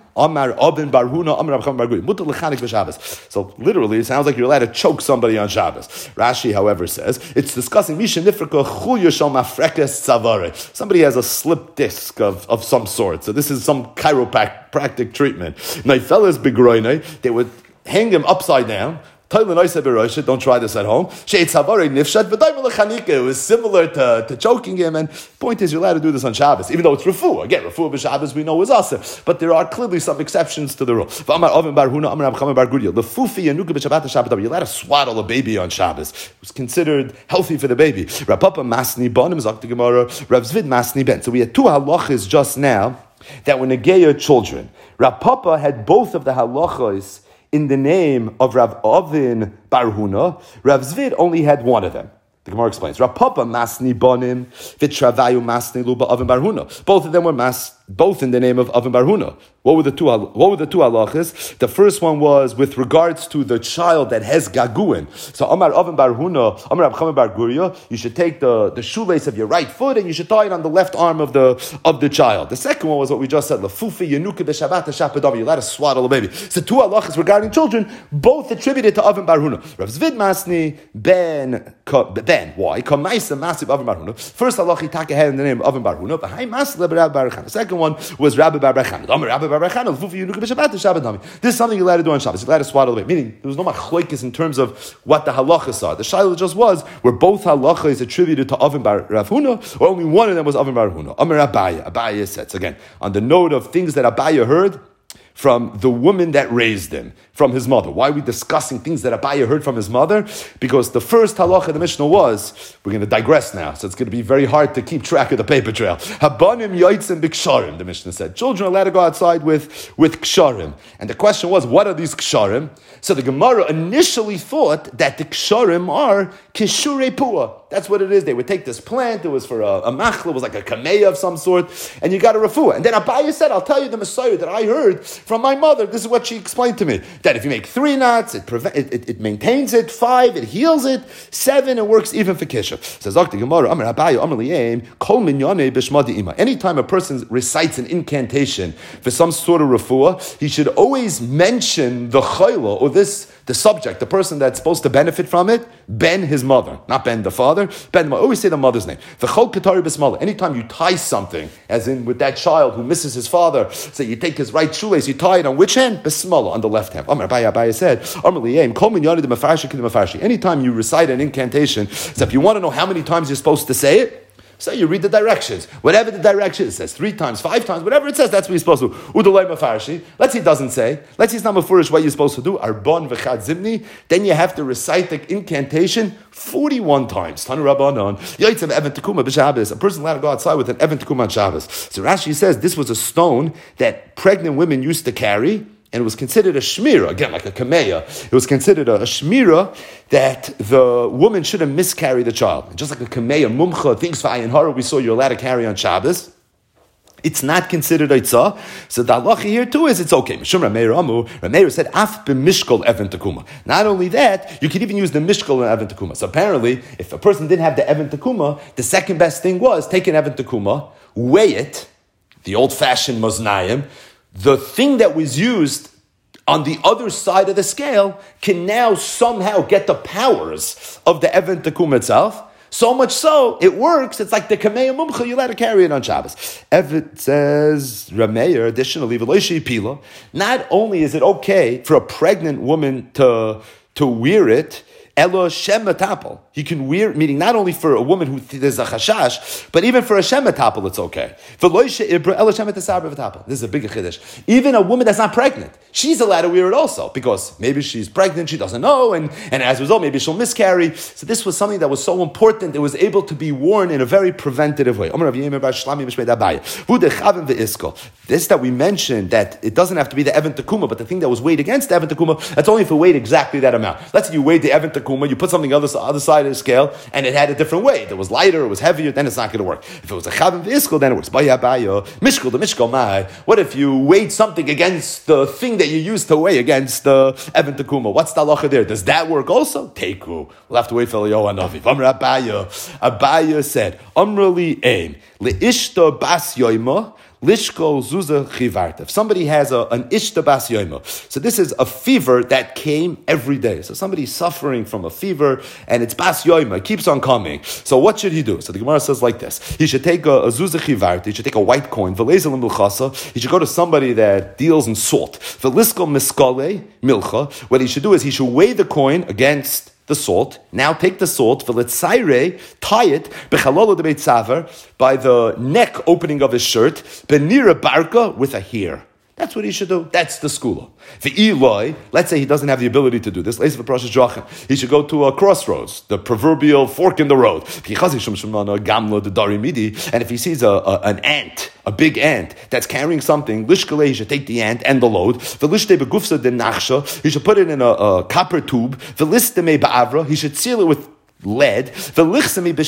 So literally, it sounds like you're allowed to choke somebody on Shabbos. Rashi, however, says it's discussing somebody has a slip disc of, of some sort. So this is some chiropractic treatment. They would hang him upside down. Don't try this at home. It was similar to, to choking him, and point is you're allowed to do this on Shabbos, even though it's refuah. Again, refuah b'Shabbos we know is awesome, but there are clearly some exceptions to the rule. You're allowed to swaddle a baby on Shabbos. It was considered healthy for the baby. Rav Papa Masni Bonim Zok the Gemara, Rav Zvid Masni Ben. So we had two halachas just now that were negeya children. Rav Papa had both of the halachas in the name of Rav Avin Bar Huna. Rav Zvid only had one of them. The Gemara explains. Rav Papa Masni Bonim Vitravayu Masni Luba Avin Bar Huna. Both of them were mas, both in the name of Avin Bar Huna. What were the two? What were the two halachas? The first one was with regards to the child that has gaguin. So Amar Avin Bar Huna, Amar Rab Chama Bar Guria, you should take the, the shoelace of your right foot and you should tie it on the left arm of the of the child. The second one was what we just said. Lafufi Yenuka b'Shabbat Shapadam. You're allowed to swaddle a baby. So two halachas regarding children, both attributed to Avin Bar Huna. Rav Zvid Masni Ben Ben. Why? Kamaisa Masib Avin Bar Huna. First halacha Taka had in the name of Avin Bar Huna. The high Masib Rabbi Bar Chan. The second one was Rabbi Bar Chan. Rabbi This is something you're allowed to do on Shabbos. You're allowed to swaddle away. Meaning, there was no machlokes in terms of what the halachas are. The shiloh just was, were both halachas attributed to Avin Bar Rav Huna, or only one of them was Avin Bar Huna. Amar Abaya. Abaya says, again, on the note of things that Abaya heard from the woman that raised him, from his mother. Why are we discussing things that Abaya heard from his mother? Because the first halacha of the Mishnah was, we're going to digress now, so it's going to be very hard to keep track of the paper trail. Habanim yoitzim b'ksharim, the Mishnah said. Children are allowed to go outside with, with ksharim. And the question was, what are these ksharim? So the Gemara initially thought that the ksharim are kishure puah. That's what it is. They would take this plant, it was for a, a machle, it was like a kameya of some sort, and you got a refuah. And then Abaye said, I'll tell you the Messiah that I heard from my mother. This is what she explained to me. That if you make three knots, it, prevent, it, it, it maintains it. Five, it heals it. Seven, it works even for kisha. Says Zakti Gemara, Amar Abaye, Amar Liyem, Kol minyane b'shmadi ima. Anytime a person recites an incantation for some sort of refuah, he should always mention the chayla, or this, the subject, the person that's supposed to benefit from it, Ben, his mother. Not Ben, the father. Ben, the mother. Always say the mother's name. The chol ketari b'smala. Anytime you tie something, as in with that child who misses his father, so you take his right shoelace, you tie it on which hand? B'smala, on the left hand. Amar Abaye, Abaye said, Amar Liyem, Kol minyane d'mefarshi k'd'mefarshi. Anytime you recite an incantation, so if you want to know how many times you're supposed to say it, so you read the directions. Whatever the direction it says, three times, five times, whatever it says, that's what you're supposed to do. Udalei mafarshi. Let's see it doesn't say. Let's see it's not mafurish what you're supposed to do. Arbon v'chad zimni. Then you have to recite the incantation forty-one times. Tanu Rabbanon. Yaitzav Evan Tekuma b'Shabbos. A person allowed to go outside with an Evan Tekuma on Shabbos. So Rashi says this was a stone that pregnant women used to carry, and it was considered a shmira, again, like a kameya. It was considered a, a shmira that the woman shouldn't miscarry the child. And just like a kameya, mumcha, things for ayin hara, we saw you're allowed to carry on Shabbos. It's not considered eitzah. So the halacha here too is it's okay. Mishum Rameir Amu, Rameir said, af b'mishkol Evan Tekuma. Not only that, you could even use the mishkol in Evan Tekuma. So apparently, if a person didn't have the Evan Tekuma, the second best thing was take an Evan Tekuma, weigh it, the old-fashioned moznayim. The thing that was used on the other side of the scale can now somehow get the powers of the Evan Tekuma itself. So much so, it works. It's like the Kameya Mumcha, you let her carry it on Shabbos. Evan says, Rameir, additionally, pila. Not only is it okay for a pregnant woman to, to wear it, Elo shematapel. He can wear, meaning not only for a woman who there's a chashash, but even for a shematapel, it's okay. This is a big chiddush. Even a woman that's not pregnant, she's allowed to wear it also, because maybe she's pregnant, she doesn't know, and, and as a result, maybe she'll miscarry. So this was something that was so important, it was able to be worn in a very preventative way. This that we mentioned, that it doesn't have to be the Evan Tekuma, but the thing that was weighed against the Evan Tekuma, that's only if it weighed exactly that amount. Let's say you weighed the Evan Tekuma, you put something on the other side of the scale, and it had a different weight. It was lighter, it was heavier, then it's not going to work. If it was a Chavim v'Iskal, then it works. Baya baya, Mishkal, the Mishkal mai. What if you weighed something against the thing that you used to weigh against the Evan Tekuma? What's the halacha there? Does that work also? Teiku. We'll have to wait for Eliyahu Hanavi. Amr Abaya. Abaya said, Amrali aim, le'ishta bas yoima, Lishko Zuza Chivarta. If somebody has a, an Ishta Bas Yoima, so this is a fever that came every day. So somebody's suffering from a fever, and it's Bas Yoima, it keeps on coming. So what should he do? So the Gemara says like this. He should take a, a Zuza Chivarta, he should take a white coin, Velezel Milchasa, he should go to somebody that deals in salt. Velisko Miskale Milcha, what he should do is he should weigh the coin against the salt. Now take the salt, v'letzaire, tie it, b'chalolo de beitzaver, by the neck opening of his shirt, b'nira barka, with a hair. That's what he should do. That's the skula. V'iloi, let's say he doesn't have the ability to do this. He should go to a crossroads, the proverbial fork in the road. And if he sees a, a, an ant, a big ant that's carrying something, lishkale, he should take the ant and the load. He should put it in a, a copper tube. He should seal it with lead. He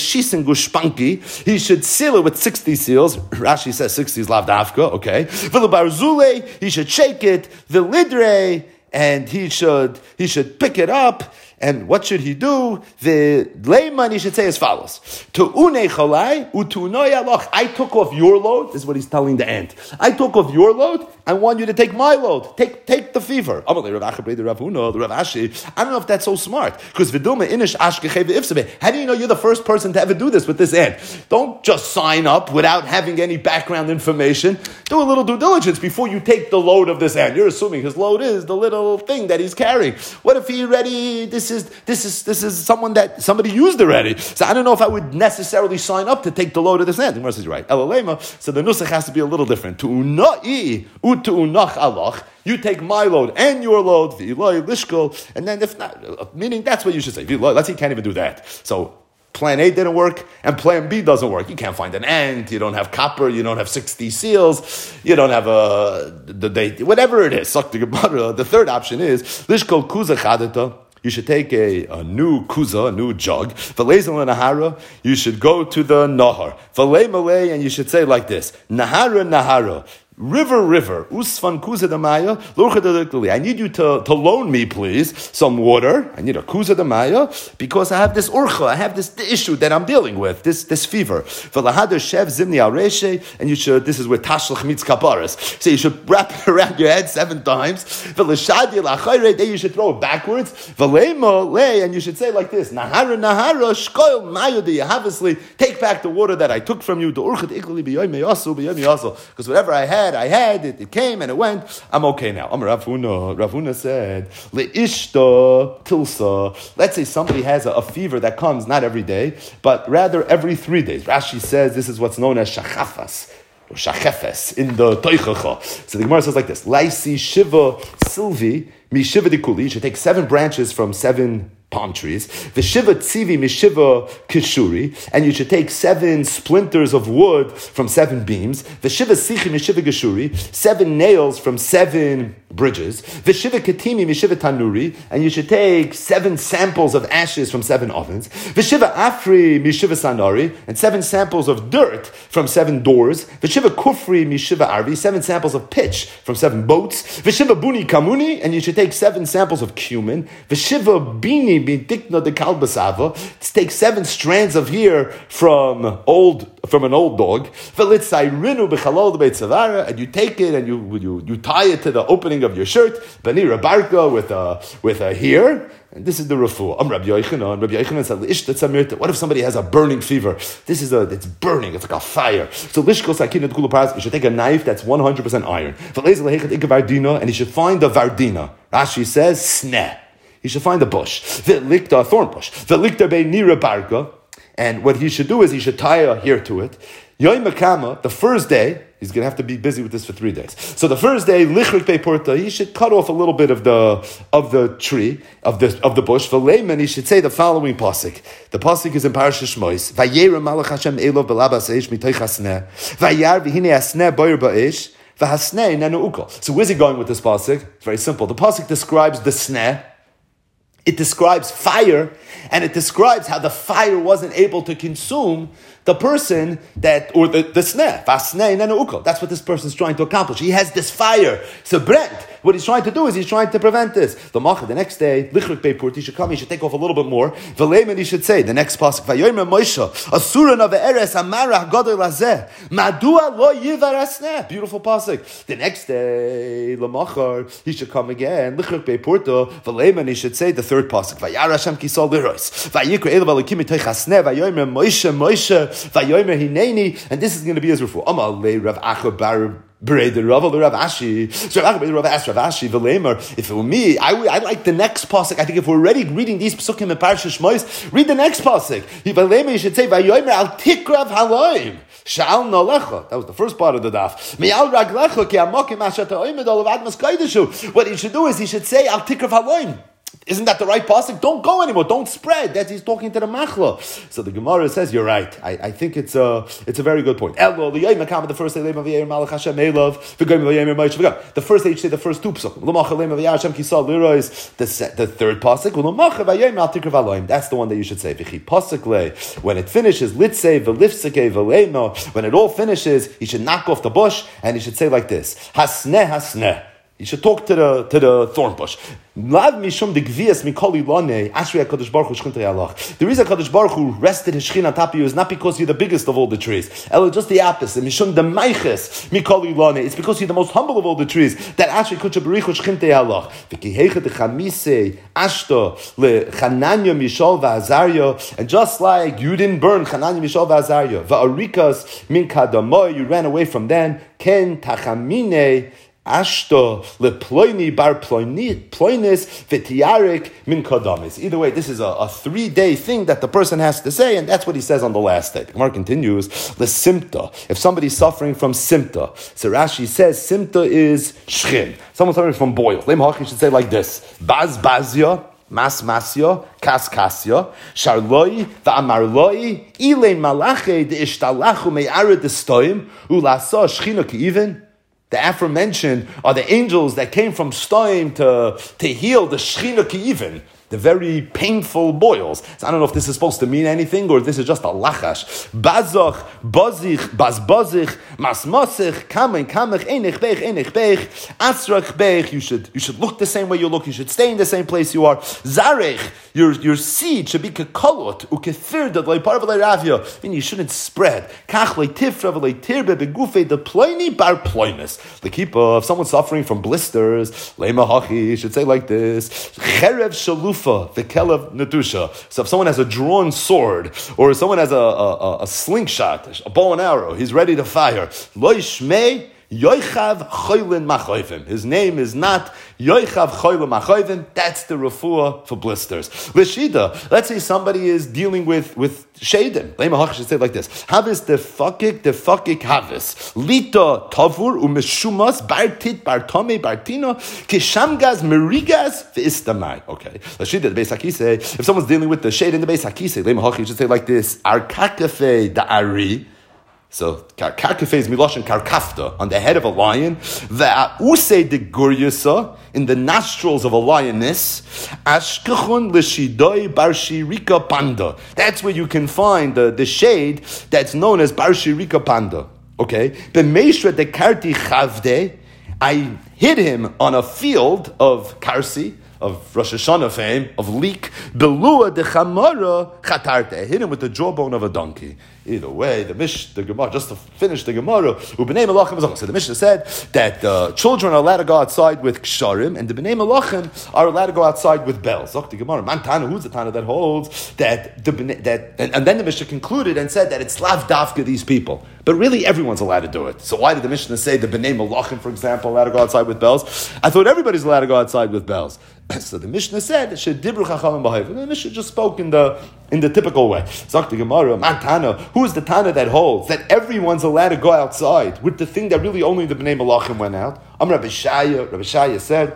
should seal it with sixty seals. Rashi says sixty is lavdafka, okay. He should shake it. And he should he should pick it up. And what should he do? The layman, he should say as follows. I took off your load. This is what he's telling the ant. I took off your load. I want you to take my load. Take take the fever. I don't know if that's so smart. Because how do you know you're the first person to ever do this with this ant? Don't just sign up without having any background information. Do a little due diligence before you take the load of this ant. You're assuming his load is the little thing that he's carrying. What if he already, this is this is this is someone that somebody used already. So I don't know if I would necessarily sign up to take the load of this ant. The Gemara says, right. So the nusach has to be a little different. You take my load and your load, and then if not, meaning that's what you should say. Let's say you can't even do that. So plan A didn't work, and plan B doesn't work. You can't find an ant, you don't have copper, you don't have sixty seals, you don't have a, the date, whatever it is. The third option is, you should take a, a new kuza, a new jug. V'leizel nahara, you should go to the nahar. V'lei malei, and you should say like this: Nahara, nahara. River, river, usfan kuza damaya, I need you to, to loan me, please, some water. I need a kuza damaya because I have this urcha, I have this issue that I'm dealing with, this this fever. V'lahadar shev zimni al reshe, and you should, this is where tashlach meets kaparas. So you should wrap it around your head seven times. V'lashadi l'achayre, then you should throw it backwards. V'leima le, and you should say like this: Nahara, nahara, shkoil mayudi, obviously take back the water that I took from you. The urcha ikli b'yoyme yasu, b'yoyme yasu, because whatever I had. I had it, it came and it went. I'm okay now. Amar Ravuna. Ravuna said, Le'ishta tilsa. Let's say somebody has a, a fever that comes not every day, but rather every three days. Rashi says this is what's known as shachafas. Or shachefes in the Toichacha. So the Gemara says like this: Laisi shiva silvi mi shiva dikuli. You should take seven branches from seven palm trees. V'shiva tzivi mishiva kishuri, and you should take seven splinters of wood from seven beams. V'shiva sichi mishiva geshuri, seven nails from seven bridges. V'shiva katimi mishiva tanuri, and you should take seven samples of ashes from seven ovens. V'shiva afri mishiva sanari, and seven samples of dirt from seven doors. V'shiva kufri mishiva arvi, seven samples of pitch from seven boats. V'shiva buni kamuni, and you should take seven samples of cumin. V'shiva bini bidikna de kalbasava, take seven strands of hair from old from an old dog. V'litzayirinu b'chalol b'eitzavara, and you take it and you you you tie it to the opening of your shirt. B'nira barka with a with a hair. And this is the refuah. I'm Rabbi Yochanan. Rabbi Yochanan said, "L'ishta tzamirta." What if somebody has a burning fever? This is a, it's burning. It's like a fire. So lishkol sakin et kula paras. You should take a knife that's one hundred percent iron. V'leizel hechet ikka vardina, and you should find a vardina. Rashi says, sneh. You should find a bush. V'likta, a thorn bush. V'likta be'nira barka. And what he should do is he should tie a hair to it. Yoim Makama, the first day, he's going to have to be busy with this for three days. So the first day, lichrik be'porta, he should cut off a little bit of the of the tree, of the of the bush. For layman, he should say the following pasuk. The pasuk is in Parashat Shmos. Vayera malach Hashem elov belabas eish mitoich hasneh. Vayar v'hine hasneh boyer ba'eish. V'hasneh nenu ukol. So where's he going with this pasuk? It's very simple. The pasuk describes the sneh. It describes fire, and it describes how the fire wasn't able to consume the person that, or the, the sneh. That's what this person is trying to accomplish. He has this fire. So Brent, what he's trying to do is he's trying to prevent this. The macha, the next day, lichrik beipurt, he should come, he should take off a little bit more. V'leiman, he should say, the next pasuk, Vayomer Moshe, Asura na ve'eres amara gadol lazeh, madua lo yivar asneh. Beautiful pasuk. The next day, lamachar, he should come again, lichrik beipurto, v'leiman, he should say the third pasuk, Vayar Hashem kisol liros, Vayikra elav alakim mitoich hasneh, Vayomer Moshe, Moshe, Vayomer hineni, and this is going to be his refuah. Amal le Rav Acha bar Berei the Rav, the Rav Ashi. So Rav Acha Rav asked Rav Ashi v'leimer. If it were me, I I like the next pasuk. I think if we're already reading these psukim in Parashat Shmos, read the next pasuk. V'leimer, you should say Vayomer al tikrav haloim. Sha'al nalecha. That was the first part of the daf. Me'al raglecha ki amokim asher ta'oimed olav admas koydeshu. What he should do is he should say al tikrav haloim. Isn't that the right pasuk? Don't go anymore. Don't spread. That he's talking to the machla. So the Gemara says, you're right. I, I think it's a it's a very good point. The first day, the first day you say the first two pasuk. The the third pasuk. That's the one that you should say. When it finishes, when it all finishes, he should knock off the bush and he should say like this: Hasneh, hasneh. You should talk to the to the thorn bush. The reason HaKadosh Baruch Hu rested his Shechina on top of you is not because you're the biggest of all the trees. Elo, just the opposite. It's because you're the most humble of all the trees. That actually Kodesh Baruch Hu Shechinte Halach. And just like you didn't burn Chananya, Mishael, V'Azariah, Va'arikas min kadamoy, you ran away from them. Ken tachamine Ashto leploini bar ploinis v'tiarik min kodamis. Either way, this is a, a three-day thing that the person has to say, and that's what he says on the last day. The Gemara continues, the simta. If somebody's suffering from simta, so Rashi says simta is shchin. Someone suffering from boils. Lemach, should say like this: Baz bazya, mas masya, kas kasya, sharloi va'amarloi, ilei malache de ishtalachu me'ared destoim ulasa shchina ki'ivin. The aforementioned are the angels that came from Stoim to, to heal the Shechina Ki'ivin, the very painful boils. So I don't know if this is supposed to mean anything or if this is just a lachash. Bazach, bazich, bazbazich, masmasich, kamen, kamech, enich beich, enich beich, asrach beich. You should, you should look the same way you look. You should stay in the same place you are. Zarech, your, your seed should be kekolot, ukethirda, leipar v'leiravya. Meaning you shouldn't spread. Kach leitifra v'leitirbe begufe de ploini bar ploinus. The keeper, if someone's suffering from blisters, leima hachi, you should say like this. Cherev shaluf, the kelev netusha. So if someone has a drawn sword, or if someone has a, a, a slingshot, a bow and arrow, he's ready to fire. Lo yishmei yoichav choylin machoyvim. His name is not yoichav choylin machoyvim. That's the refuah for blisters. Lishida. Let's say somebody is dealing with with shadim. Leimahach should say it like this: Havis defakik defakik havis lita tavur umeshumas bartit bartome bartino kishamgaz merigas veistamai. Okay. Lishida the Beis Hakisei. If someone's dealing with the shade in the Beis Hakisei, Leimahach should say it like this: Arkakafe da'ari. So, karkafe is miloshen karkafta, on the head of a lion. Ve'use de guryasa, in the nostrils of a lioness. Ashkechun l'shidoi barshirika panda. That's where you can find the, the shade that's known as barshirika panda. Okay? B'meishra de karti chavde, I hid him on a field of karsi, of Rosh Hashanah fame, of leek. Belua de chamara chatarte. I hit him with the jawbone of a donkey. Either way, the Mish, the Gemara, just to finish the Gemara, Ubnei Malachim. So the Mishnah said that uh, children are allowed to go outside with ksharim, and the Bnei Malachim are allowed to go outside with bells. Look, the Gemara, Mantana, who's the Tana that holds that the that, and, and then the Mishnah concluded and said that it's lav dafka these people, but really everyone's allowed to do it. So why did the Mishnah say the Bnei Malachim, for example, allowed to go outside with bells? I thought everybody's allowed to go outside with bells. So the Mishnah said shedibru chachamim b'hayv. The Mishnah just spoke in the in the typical way. Zok the Gemara, Mantana, who is the Tana that holds that everyone's allowed to go outside with the thing that really only the Bnei Malachim went out? Am Rabbi Shaya. Rabbi Shaya said,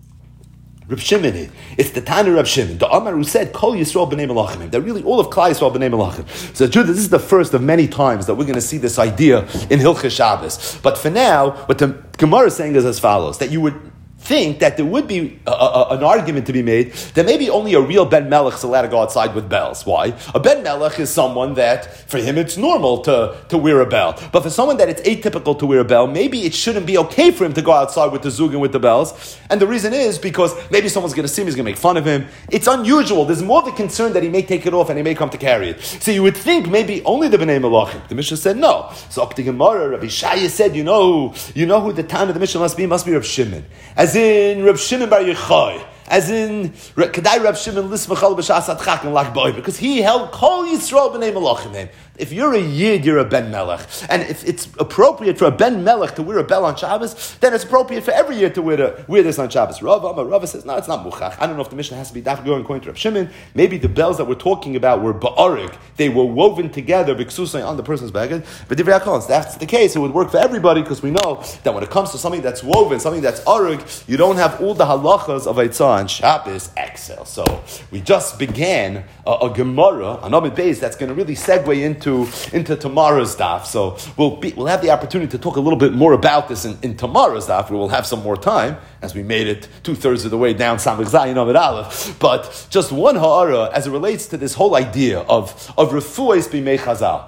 Reb Shimon, it's the Tana Reb Shimon, the Amar who said, Kol Yisrael B'nei Malachim. That really all of Klal Yisrael B'nei Malachim. So Judah, this is the first of many times that we're going to see this idea in Hilchos Shabbos. But for now, what the Gemara is saying is as follows: that you would think that there would be a, a, an argument to be made that maybe only a real Ben Melech is allowed to go outside with bells. Why? A Ben Melech is someone that, for him, it's normal to, to wear a bell. But for someone that it's atypical to wear a bell, maybe it shouldn't be okay for him to go outside with the zug and with the bells. And the reason is because maybe someone's going to see him, he's going to make fun of him. It's unusual. There's more of a concern that he may take it off and he may come to carry it. So you would think maybe only the Bnei Malachim. The Mishnah said no. So up to Gemara, Rabbi Shaya said, you know, you know who the Tana of the Mishnah must be? It must be Reb Shimon. As in Reb Shimon Bar Yochai. As in, Kedai Reb Shimon Lismachal B'Shas Adchak and Lach B'Oiv, because he held Kol Yisrael B'nei Malachim. If you're a Yid, you're a Ben Melech. And if it's appropriate for a Ben Melech to wear a bell on Shabbos, then it's appropriate for every year to wear, the, wear this on Shabbos. Rav Amar Rava says, no, it's not Muchach. I don't know if the Mishnah has to be daf going according to Reb Shimon. Maybe the bells that we're talking about were Ba'arik. They were woven together, B'Ksusay, on the person's baggage. But Divrei HaKohen, if that's the case, it would work for everybody, because we know that when it comes to something that's woven, something that's Arik, you don't have all the halachas of Eitzah and Shabbos excel. So we just began a, a Gemara, an Amid Beis, that's going to really segue into, into tomorrow's daf. So we'll be, we'll have the opportunity to talk a little bit more about this in, in tomorrow's daf, where we'll have some more time, as we made it two-thirds of the way down Samech Zayin Amid Aleph. But just one ha'ara as it relates to this whole idea of, of refuos b'mei Chazal.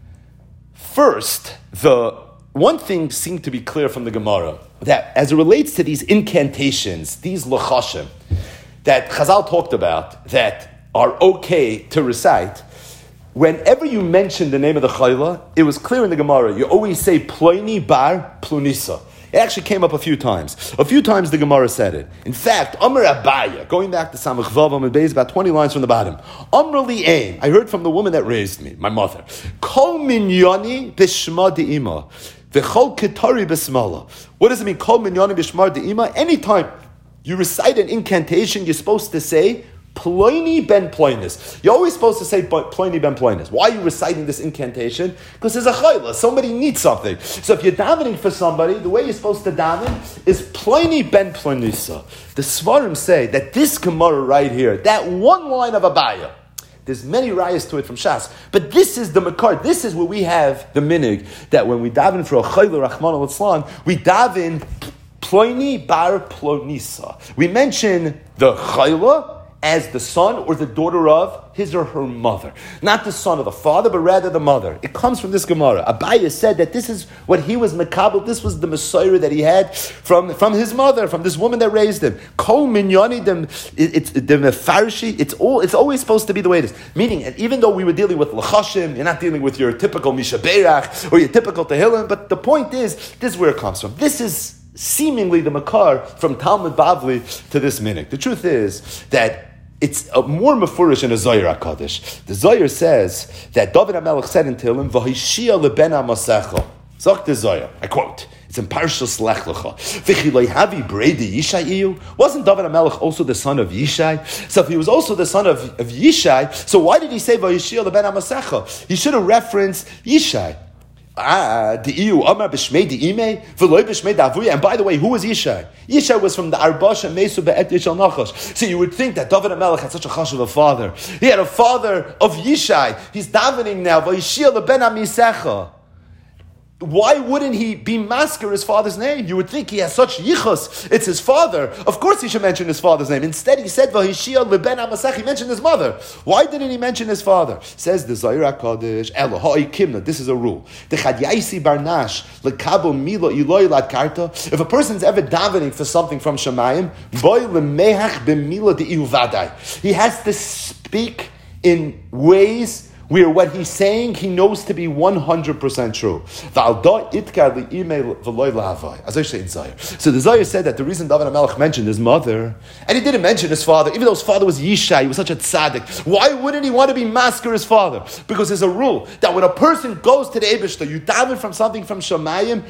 First, the one thing seemed to be clear from the Gemara, that as it relates to these incantations, these lachashim, that Chazal talked about, that are okay to recite, whenever you mention the name of the chayla, it was clear in the Gemara, you always say Ploini bar Plunisa. It actually came up a few times. A few times the Gemara said it. In fact, Amr Abaya, going back to Samach Vav Amud Beis, about twenty lines from the bottom. Amr Li'aim, I heard from the woman that raised me, my mother. Kol minyani b'shma de'ima, v'chol ketari b'smala. What does it mean, Kol minyani b'shma de'ima? Anytime you recite an incantation, you're supposed to say, Ploini ben Ploinus. You're always supposed to say Ploini ben Ploinus. Why are you reciting this incantation? Because there's a chayla. Somebody needs something. So if you're davening for somebody, the way you're supposed to daven is Ploini ben Ploinusa. The Svarim say that this Gemara right here, that one line of Abaya, There's many rayas to it from Shas. But this is the makar. This is where we have the minig, that when we daven for a chayla Rachmana litzlan, we daven Ploini bar Plonisa. We mention the chayla as the son or the daughter of his or her mother. Not the son of the father, but rather the mother. It comes from this Gemara. Abaya said that this is what he was makabel, this was the Messiah that he had from, from his mother, from this woman that raised him. Kol minyani dem, it's the mefarshi, it's all it's always supposed to be the way it is. Meaning, even though we were dealing with lachashim, you're not dealing with your typical Misha Beirach or your typical Tehillim, but the point is, this is where it comes from. This is seemingly the makar from Talmud Bavli to this minute. The truth is that it's a more mefurish in a Zohar HaKadosh. The Zohar says that David HaMelech said in Tehillim, "V'hishia leben ha'masecha." Zok the Zohar, I quote, it's in Parshas Lech Lecha. "V'chiloi havi bredi Yishai iyu." Wasn't David HaMelech also the son of Yishai? So if he was also the son of, of Yishai, so why did he say "V'hishia leben ha'masecha"? He should have referenced Yishai. Ah, the E U Amar b'shmei the Ime v'loy b'shmei the Avuya. And by the way, who was Yishai? Yishai was from the Arbash and Mesu be'et Yishal Nachash. So you would think that David HaMelech had such a chash of a father. He had a father of Yishai. He's davening now. V'yishia leben ha'misecha. Why wouldn't he be masker his father's name? You would think he has such yichus. It's his father. Of course he should mention his father's name. Instead he said, V'hishia leben ha'masech. He mentioned his mother. Why didn't he mention his father? Says the Zohar HaKadosh, Elo ha'i kimna. This is a rule. If a person's ever davening for something from Shemayim, he has to speak in ways where what he's saying, he knows to be one hundred percent true. As I say in Zohar. So the Zohar said that the reason David HaMelech mentioned his mother, and he didn't mention his father, even though his father was Yishai, he was such a tzaddik, why wouldn't he want to be masker his father? Because there's a rule that when a person goes to the Eibishter, you daven from something from Shemayim,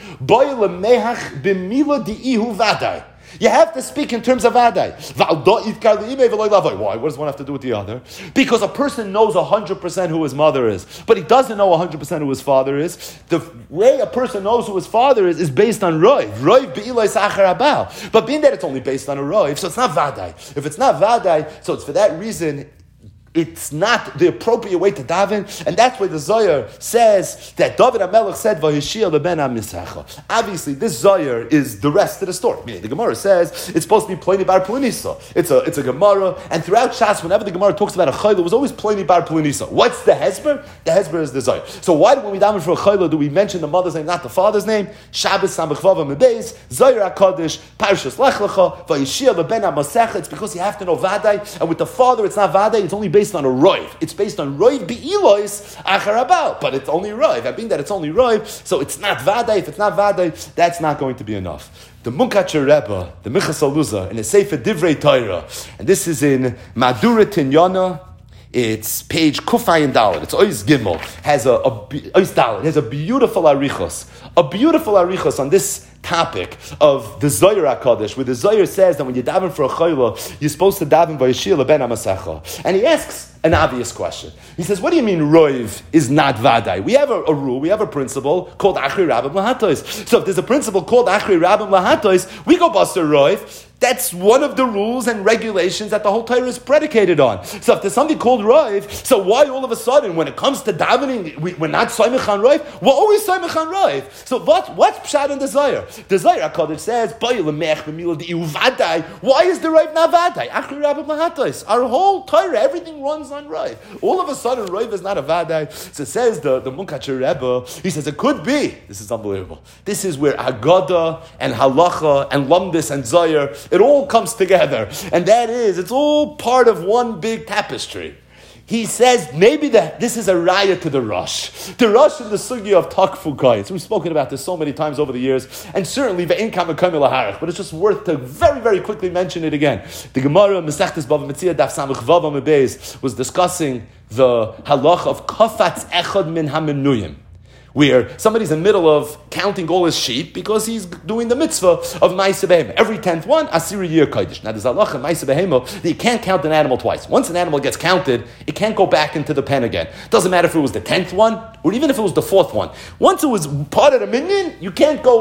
you have to speak in terms of Adai. Why? What does one have to do with the other? Because a person knows one hundred percent who his mother is, but he doesn't know one hundred percent who his father is. The way a person knows who his father is is based on Roiv. Roiv be'iloi sachar abal. But being that it's only based on a Roiv, so it's not Vadai. If it's not Vadai, so it's for that reason, it's not the appropriate way to daven, and that's why the Zohar says that David HaMelech said, "V'hishia leben ha'misecha." Obviously, this Zohar is the rest of the story. Meaning, the Gemara says it's supposed to be Ploni bar Plunisa. It's a it's a Gemara, and throughout Shas, whenever the Gemara talks about a chayla, it was always Ploni bar Plunisa. What's the hesber? The hesber is the Zohar. So why, when we daven for a chayla, do we mention the mother's name, not the father's name? Shabbos Samach Vav Mebeis, Zohar HaKadosh, Parshas Lech Lecha, V'hishia leben ha'masecha. It's because you have to know Vadai, and with the father, it's not Vadai. It's only based based on a roiv. It's based on roiv be'ilois acharabal, but it's only roiv. I mean that it's only roiv, so it's not vaday. If it's not vaday, that's not going to be enough. The Munkacher Rebbe, the Minchas Aluza, in a Sefer Divrei Torah, and this is in Madura Tinyana. It's page Kufayin Dalet. It's Ois Gimel. Has a, a Ois Dalet. Has a beautiful arichos. A beautiful arichos on this topic of the Zohar HaKadosh, where the Zohar says that when you daven for a chayla, you're supposed to daven v'yishia leben ha'masecha. And he asks an obvious question. He says, what do you mean roiv is not vadai? We have a, a rule, we have a principle called achri rabim lahatois. So if there's a principle called achri rabim lahatois, we go buster roiv. That's one of the rules and regulations that the whole Torah is predicated on. So if there's something called Roiv, so why all of a sudden, when it comes to davening, we, we're not Soymech on Roiv? We're always Soymech on Roiv. So what, what's Pshat in the Zohar? The Zohar HaKadosh says, why is the Roiv not Vadai? Achri Rabbi Mahatos. Our whole Torah, everything runs on Roiv. All of a sudden, Roiv is not a Vadai. So it says the, the Munkacher Rebbe, he says, it could be. This is unbelievable. This is where Haggadah and Halacha and Lumdis and Zohar, it all comes together. And that is, it's all part of one big tapestry. He says, maybe that this is a raya to the Rosh. The Rosh in the sugya of Takfu Kayitz. We've spoken about this so many times over the years, and certainly ve'in kam v'kam laharach, but it's just worth to very, very quickly mention it again. The Gemara, Mesechtes Bava Metzia, Daf Samach Vav Mebeis, was discussing the halacha of Kafatz Echad Min HaMenuyim, where somebody's in the middle of counting all his sheep because he's doing the mitzvah of Ma'aseh Behema. Every tenth one, Asiri Yer Kodesh. Now there's halacha in Ma'aseh Behema that you can't count an animal twice. Once an animal gets counted, it can't go back into the pen again. Doesn't matter if it was the tenth one, or even if it was the fourth one. Once it was part of the minyan, you can't go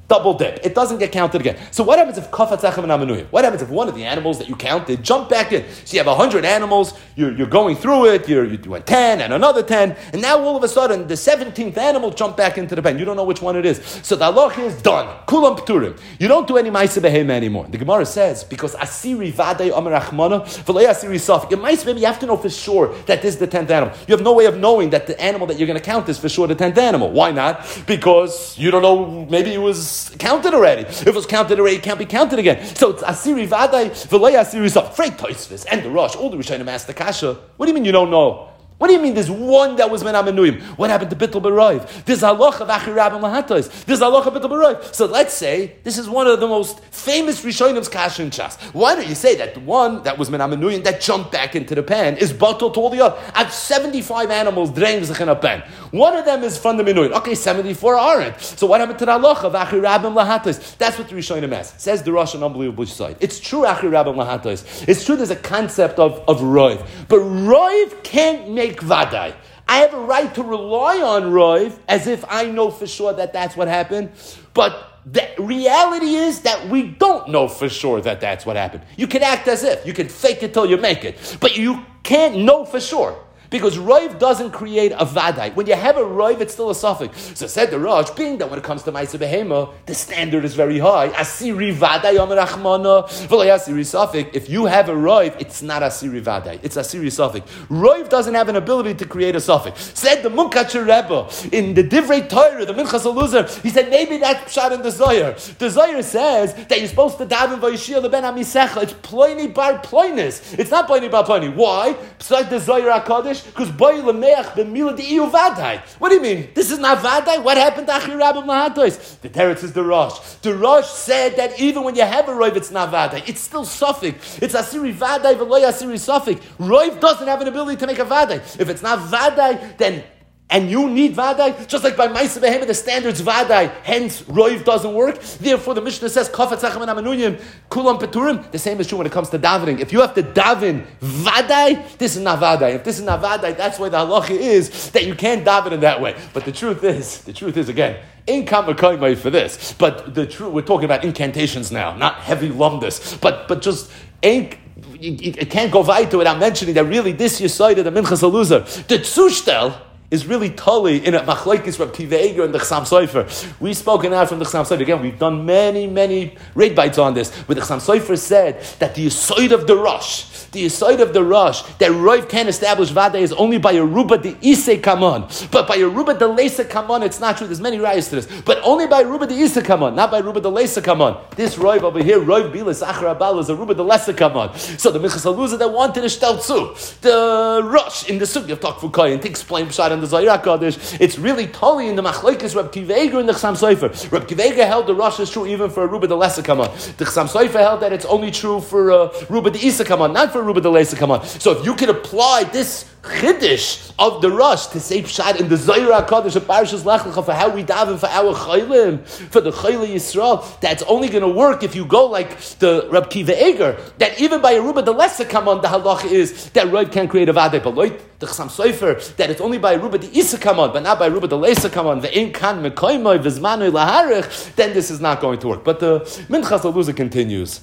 Double dip. It doesn't get counted again. So what happens if kafat zachem and amenuyim? What happens if one of the animals that you counted jump back in? So you have a hundred animals, you're, you're going through it, you're, you went ten and another ten, and now all of a sudden the seventeenth animal jumped back into the pen. You don't know which one it is. So the halach is done. Kulam p'turim. You don't do any ma'aseh behema anymore. The Gemara says, because asiri vadei amar achmana, v'lei asiri safik. In ma'aseh behema, you have to know for sure that this is the tenth animal. You have no way of knowing that the animal that you're going to count is for sure the tenth animal. Why not? Because you don't know, maybe it was counted already. If it was counted already, it can't be counted again. So it's asiri vadai v'lei asiri saf. Frey Tosfos and the Rosh, all the Rishonim asked the kasha. What do you mean you don't know? What do you mean there's one that was men amenuyim? What happened to Bittul B'Roiv? There's halacha of Achir Rabban Lahatos. There's halacha of Bittul B'Roiv. So let's say this is one of the most famous Rishonim's kasha in Shas. Why don't you say that the one that was men amenuyim that jumped back into the pen is batal to all the other? I have seventy-five animals drained in a pen. One of them is from the menuyim. Okay, seventy-four aren't. So what happened to the halacha of Achir Rabban Lahatos? That's what the Rishonim ask. Says the Rosh, an unbelievable side. It's true Achir Rabban Lahatos. It's true there's a concept of, of Roiv. But Roiv can't make vadai. I have a right to rely on Roiv as if I know for sure that that's what happened. But the reality is that we don't know for sure that that's what happened. You can act as if. You can fake it till you make it. But you can't know for sure. Because Roiv doesn't create a vadai. When you have a Roiv, it's still a suffix. So said the Rosh, being that when it comes to Ma'aseh Behema, the standard is very high. Asiri vadai Amar Achmana, v'lo asiri suffix. If you have a Roiv, it's not asiri vadai. It's asiri suffix. Roiv doesn't have an ability to create a suffix. Said the Munkacher Rebbe in the Divrei Torah, the Minchas Eluzar, he said maybe that's pshat in the Zohar. The Zohar says that you're supposed to daven v'yishir leben hamisecha. It's ploini bar ploinis. It's not ploini bar ploini. Why? Besides the Zohar HaKadosh, because boy lemeach b'mila di'iu vadai. What do you mean? This is not vadai? What happened to Achir Rabban Lahatos? The teretz is the Rosh. The Rosh said that even when you have a roiv, it's not vadai. It's still suffix. It's asiri vadai v'loy asiri suffix. Roiv doesn't have an ability to make a vadai. If it's not vadai, then and you need vadai, just like by Ma'aseh Behema, the standard's vadai, hence Roiv doesn't work. Therefore, the Mishnah says, Kafat Zachem and Amenuyim, Kulam Peturim. The same is true when it comes to davening. If you have to daven vadai, this is not vadai. If this is not vadai, that's why the halacha is that you can't daven in that way. But the truth is, the truth is, again, in Kamakoimai for this, but the truth, we're talking about incantations now, not heavy lumdus, but but just ain't. You, you can't go weiter without mentioning that really this Yesod of the Minchas Eluzar, the Tzushtel, is really totally in a machlokes Reb Akiva Eiger and the Chassam Sofer. We've spoken out from the Chassam Sofer. Again, we've done many, many raid bites on this, where the Chassam Sofer said that the Yesod of the Rosh, the Yesod of the Rosh, that Roiv can't establish Vadai is only by a Ruba de Ise Kamon. But by a Ruba de Leisa Kamon, it's not true. There's many rayos to this. But only by Ruba de Ise Kamon, not by Ruba de Leisa Kamon. This Roiv over here, Roiv Bilis Achar Abal, is a Ruba de Leisa Kamon. So the Minchas Eluzar that wanted to shteltzu, the Rosh in the Sugi of Takfu Koyin, to explain Pshat in the Zohar HaKadosh, it's really totally in the machlokes Reb Akiva Eiger and the Chassam Sofer. Reb Akiva Eiger held the Rosh is true even for a Ruba de Leisa Kamon. The Chassam Sofer held that it's only true for uh, Ruba de Ise Kamon, not for Ruba de Leisa Kamon. So if you could apply this chiddush of the Rosh to say pshat in the Zohar HaKadosh of Parashas Lech Lecha for how we daven for our chaylim, for the chayli Yisrael, that's only going to work if you go like the Reb Akiva Eiger, that even by a Ruba de Leisa Kamon, the halacha is that Roiv can't create a vadai, but like the Chassam Sofer, that it's only by a Ruba de Ise Kamon, but not by a Ruba de Leisa Kamon, ve'en kan mekoymoi v'zmanoi laharich, then this is not going to work. But the Minchas Eluzar continues.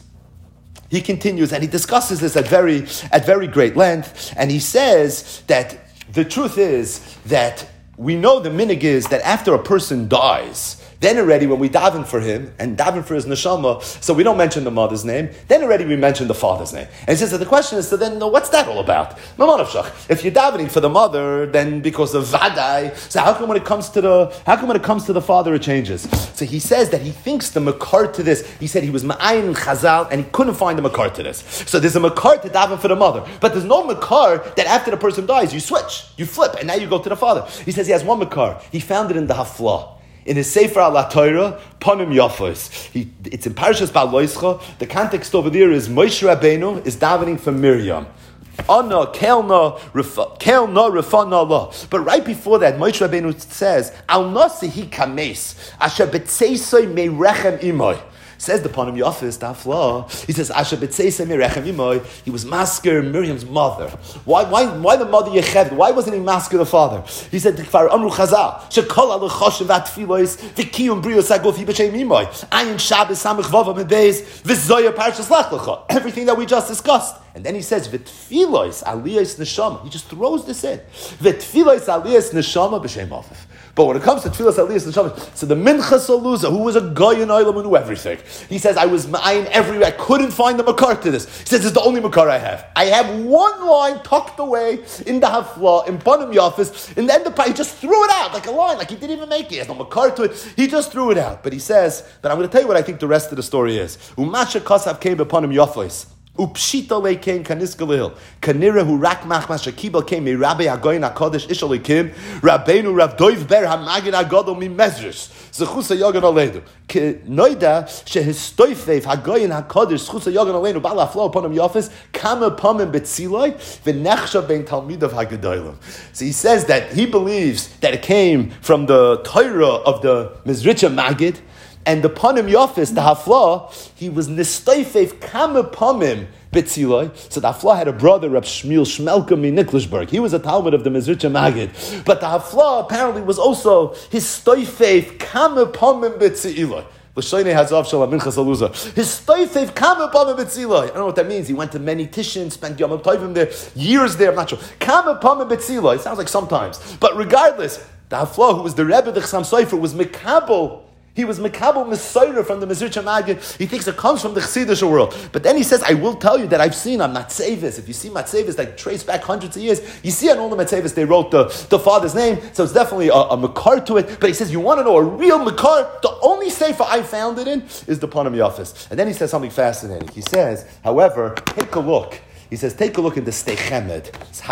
He continues and he discusses this at very, at very great length, and he says that the truth is that we know the minig is that after a person dies, then already when we daven for him and daven for his neshama, so we don't mention the mother's name, then already we mention the father's name. And he says that the question is, so then what's that all about? If you're davening for the mother, then because of vadai, so how come when it comes to the how come when it comes to the father it changes? So he says that he thinks the makar to this, he said he was ma'ayin and chazal and he couldn't find the makar to this. So there's a makar to daven for the mother, but there's no makar that after the person dies, you switch, you flip, and now you go to the father. He says he has one makar. He found it in the hafla. In his Sefer Al Torah, Panim Yafos. It's in Parashas Ba'aloischa. The context over there is Moshe Rabbeinu is davening for Miriam. Anna, Kelna, Kelna, Rafana Allah. But right before that, Moshe Rabbeinu says, Al Nasihi Kames, Asher Betzeisoi Meirechem Imoy. Says the Panim Yafis, Dafla. He says, Asher b'tzeisem yirechem imoy. He was masker Miriam's mother. Why, why, why the mother Yecheved? Why wasn't he masker the father? He said, Kfar Amru Chazal, Shekol alechoshev atfilois, v'kiyum brios agofi b'shem imoy. Ayin Shabbos samich vava midbeis, v'zoya parshas lech lecha. Everything that we just discussed. And then he says, v'tfilois aliyas neshama. He just throws this in. V'tfilois aliyas neshama b'shem aviv. But when it comes to Tfilas Aliyas Neshamas, so the Minchas Aluza, who was a guy in Olam and knew everything, he says, I was ma'ayin everywhere. I couldn't find the makar to this. He says, it's the only makar I have. I have one line tucked away in the Hafla, in Panim Yafis, in the end of the He just threw it out like a line, like he didn't even make it. He has no makar to it. He just threw it out. But he says, but I'm going to tell you what I think the rest of the story is. Umasha Kasav came upon him Yafis. Upshita lekein kaniskalil kanira hu rak machmas shekibel came mi Rabbi Agoyin Hakadosh Ishalikim Rabbeinu Rav Doiv Ber Hamagid Agadol mi Mezrish Zechusa Yogan Aleinu Noida shehistoifev Hagoyin Hakadosh Zechusa Yogan Aleinu Bala Flo upon him Yafis Kama Pamim Betziloi V'nechsha Ben Talmid of Haggadolim. So he says that he believes that it came from the Torah of the Mizricha Magid. And the Panim Yafis, the Hafla, he was Nistoifev Kama Pamim Betziloi. So the Hafla had a brother, Reb Shmuel Shmelka mi Niklisburg. He was a Talmud of the Mezritcha Magid. But the Hafla apparently was also his Stoifev Kama Pamim Betziloi. L'shoinei hazav shel minchas aluza. His stoifev kama pamim betziloi. I don't know what that means. He went to many tishins, spent yom tovim there, years there. I'm not sure. Kama pamim betziloi. It sounds like sometimes, but regardless, the Hafla, who was the Rebbe, the Chassam Sofer, was Mekabel. He was Mekabel Mesorah from the Mezritcha Magid. He thinks it comes from the Chassidish world. But then he says, I will tell you that I've seen on Matzevis. If you see Matzevis that trace back hundreds of years, you see on all the Matzevis they wrote the, the father's name. So it's definitely a, a Makar to it. But he says, you want to know a real Makar? The only Sefer I found it in is the Panim Yafis. And then he says something fascinating. He says, however, take a look. He says, take a look in the Steichemed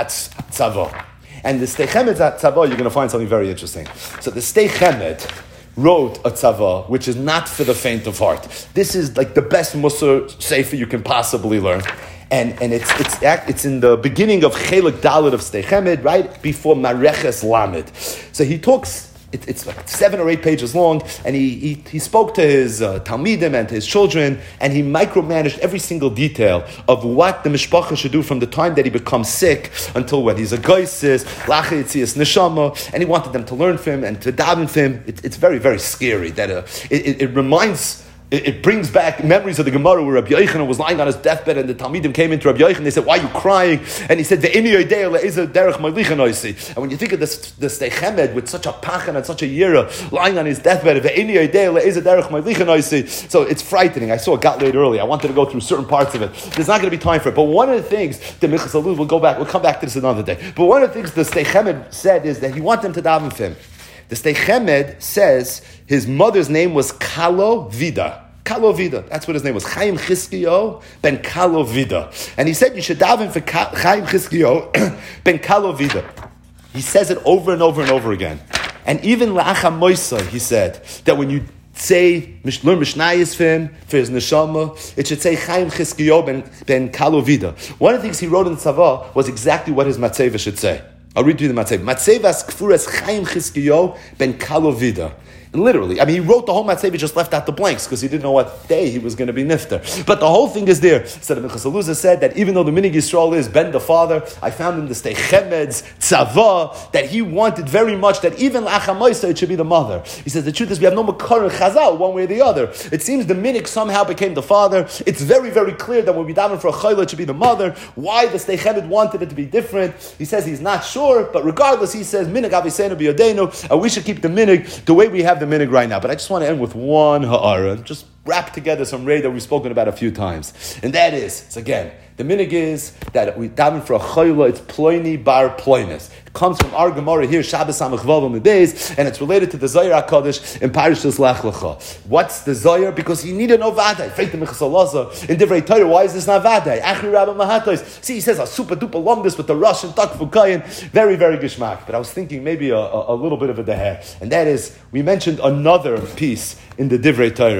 Tzava. And the Steichemed Tzava, you're going to find something very interesting. So the Steichemed wrote a tzava, which is not for the faint of heart. This is like the best Musar Sefer you can possibly learn. And, and it's, it's, it's in the beginning of Chelik Dalet of Steichemed, right before Mareches Lamed. So he talks, it, it's like seven or eight pages long, and he, he, he spoke to his uh, Talmidim and to his children, and he micromanaged every single detail of what the Mishpacha should do from the time that he becomes sick until when he's a Geisis, Lacha Yitzias Neshama, and he wanted them to learn from him and to daven from him. It, it's very, very scary. That uh, it, it, it reminds... It, it brings back memories of the Gemara where Rabbi Yochanan was lying on his deathbed and the Talmidim came into Rabbi Yochanan. They said, why are you crying? And he said, "Ve'ini yoidei le'ezer derech ma'lichan oisi." And when you think of this, the Steichemed with such a pachan and such a yira lying on his deathbed, "Ve'ini yoidei le'ezer derech ma'lichan oisi." So it's frightening. I saw it got laid early. I wanted to go through certain parts of it. There's not going to be time for it. But one of the things, the Minchas Aluz, we'll go back, we'll come back to this another day. But one of the things the Steichemed said is that he wanted them to daven for him. The Steichemed says his mother's name was Kalo Vida. Kalo Vida. That's what his name was. Chaim Chizkiyo ben Kalo Vida. And he said you should daven for Chaim Chizkiyo ben Kalo Vida. He says it over and over and over again. And even La'acham Moisa, he said, that when you say, learn Mishnayos for him, for his neshama, it should say Chaim Chizkiyo ben, ben Kalo Vida. One of the things he wrote in the Tzava was exactly what his Matzeva should say. I'll read to you the Matzeva. Matzevas Kfuras Chaim Chizkiyo ben Kalo Vida. Literally. I mean, he wrote the whole Matzeva, just left out the blanks because he didn't know what day he was going to be nifter. But the whole thing is there. So the Minchas Aluza said that even though the Minig Yisrael is Ben the father, I found in the Steichemed's Tzava that he wanted very much that even L'Achamoisa it should be the mother. He says the truth is we have no Makar and Chazal one way or the other. It seems the Minig somehow became the father. It's very, very clear that when we daven for a Chayla it should be the mother. Why the Steichemed wanted it to be different? He says he's not sure, but regardless he says Minig Aviseinu B'Yodeinu, and we should keep the Minig the way we have the minig right now. But I just want to end with one ha'ara, just wrap together some ray that we've spoken about a few times. And that is, it's again, the minig is that we daven for a chayla, it's ploini bar ploinis. It comes from our Gemara here, Shabbos Samach Vav Mebeis, and it's related to the Zohar HaKadosh in Parashas Lech Lecha. What's the Zohar? Because you need to know Vadai. Faith in Mechasalaza, in Divrei Torah, why is this not Vadai? Achri Rabba Mahatos. See, he says a super duper lumbus with the Russian Tak Fukayin. Very, very gishmak. But I was thinking maybe a, a, a little bit of a deher. And that is, we mentioned another piece in the Divrei Torah from the Munkas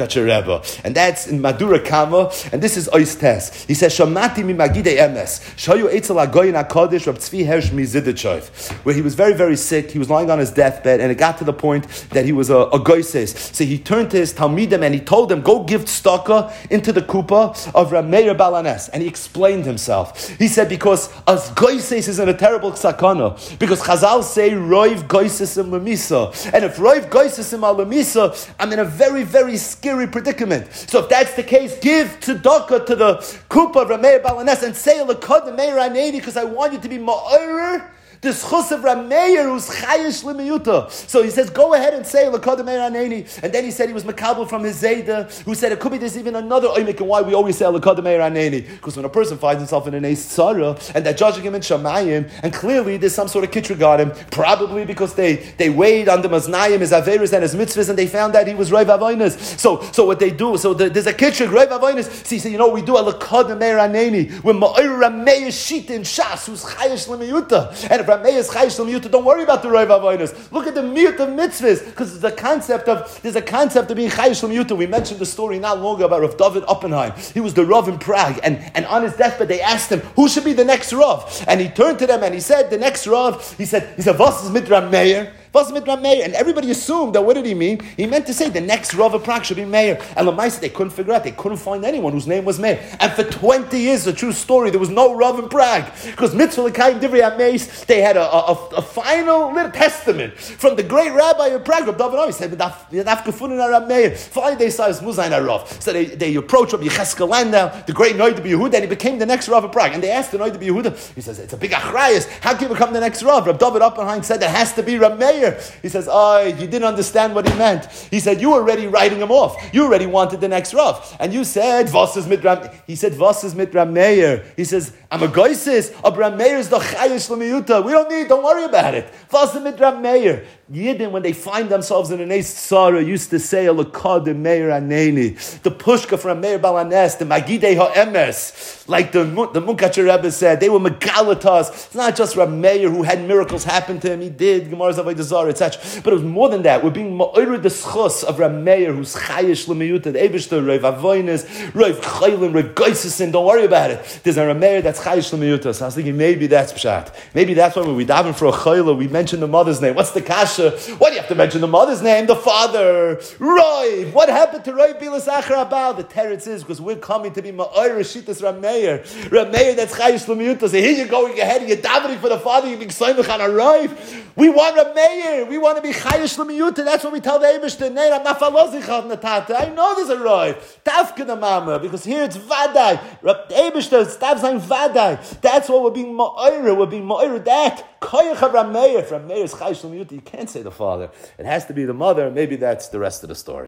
Munkacher Rebbe. And that's in Madura Kama, and this is Ois Tes. He says, Shamati mi Magidei Emes, Shayu Eitzel HaGoyin HaKadosh Rab Tzvi Hersh Mizidachov, where he was very, very sick, he was lying on his deathbed, and it got to the point that he was a, a goises. So he turned to his Talmidim and he told them, go give tzedakah into the kupa of Rab Meir Balanes. And he explained himself. He said, because as goises is in a terrible sakana, because Chazal say, Roiv goisesim lemisa. And if Roiv goisesim al lemisa, I'm in a very, very scary predicament. So if that's the case, give tzedakah to the kupa of Rab Meir Balanes and say, Lekod Meir Aneni, because I want you to be ma'orer this chus of Rameir who's chayish limiyuta. So he says, go ahead and say Lekod Meir Aneni. And then he said he was makabel from his Zayda, who said it could be there's even another oimik, and why we always say Lekod Meir Aneni. Because when a person finds himself in an Eis Tzara, and they're judging him in Shamayim, and clearly there's some sort of kitrig on him, probably because they, they weighed on the maznayim, his averis and his mitzvahs, and they found that he was Reiv Avoinus. So so what they do, so the, there's a kitrig, Reiv Avoinus. So he said, you know, we do a Lekod Meir Aneni, when Ma'ir Rameir Shit in Shas, who's chayish limiyuta. And if Rameir is chayish limiyuta, don't worry about the Reiv Avoinus. Look at the miyut of mitzvahs, because the concept of, there's a concept of being chayish limiyuta. We mentioned the story not long ago about Rav David Oppenheim. He was the Rav in Prague, and, and on his deathbed they asked him, who should be the next Rav? And he turned to them and he said, the next Rav, he said, he said, was is mit Rameir? Was mit Rameir? And everybody assumed that, what did he mean? He meant to say the next Rav of Prague should be Meir. And Lamaisa, they couldn't figure out, they couldn't find anyone whose name was Meir. And for twenty years, a true story, there was no Rav in Prague. Because Mitzvah L'Kayim Divrei HaMeis, they had a, a, a final little testament from the great rabbi of Prague, Rav David Ovi. He said, Daf Gefunden Rav Meir. Finally, they saw his Muzayin Rav. So they, they approached Rabbi Yecheskel Landau, the great Noid Yehuda, and he became the next Rav of Prague. And they asked the Noid Yehuda, he says, it's a big achrayas. How can you become the next Rav? Rav David Oppenheim said, it has to be Rav Meir. He says, oh, you didn't understand what he meant. He said, you were already writing him off. You already wanted the next Rav. And you said, Vos is mit Ram. He said, Vos is mit Rameir. He says, I'm a goisis. Ab Rameir is the chayish l'miyuta. We don't need, don't worry about it. Vos is mit Rameir. Yidden, when they find themselves in an Eis Tzara, used to say, Lekod Meir Aneni. The Pushka from Meir Balanes, the Magidei HaEmes, like the, the Munkacher Rebbe said, they were Megalatas. It's not just Rameir who had miracles happen to him. He did, Gemara's Avodah Zarah, et cetera. But it was more than that. We're being Ma'ir the Schus of Rameir, who's Chayish L'miyuta, the Eibishter, Reiv Avoinus, Reiv Chaylin, Reiv Goisesin. Don't worry about it. There's a Rameir that's Chayish L'miyuta. So I was thinking, maybe that's Pshat. Maybe that's why when we daven for a Chayla, we mention the mother's name. What's the Kasha? Why do you have to mention the mother's name? The father. Roy. What happened to Roy Bilas Achar Abal? The teretz is because we're coming to be Ma'or Shitas Rameir. Rameir that's Chayish L'miyuta. So here you're going ahead and you're davening for the father. You're being Soymech on a Roy. We want Rameir. We want to be Chayish L'miyuta. That's what we tell the Eibishter. Nei, I'm not falozich the tata. I know there's a Roy. Tafke the mama. Because here it's Vadai. The Eibishter stops saying Vadai. That's what we're being Ma'or. We're being Ma'or that. Koyach of Rameir. Rameir is Chayish L'miyuta. You can't say the father. It has to be the mother. Maybe that's the rest of the story.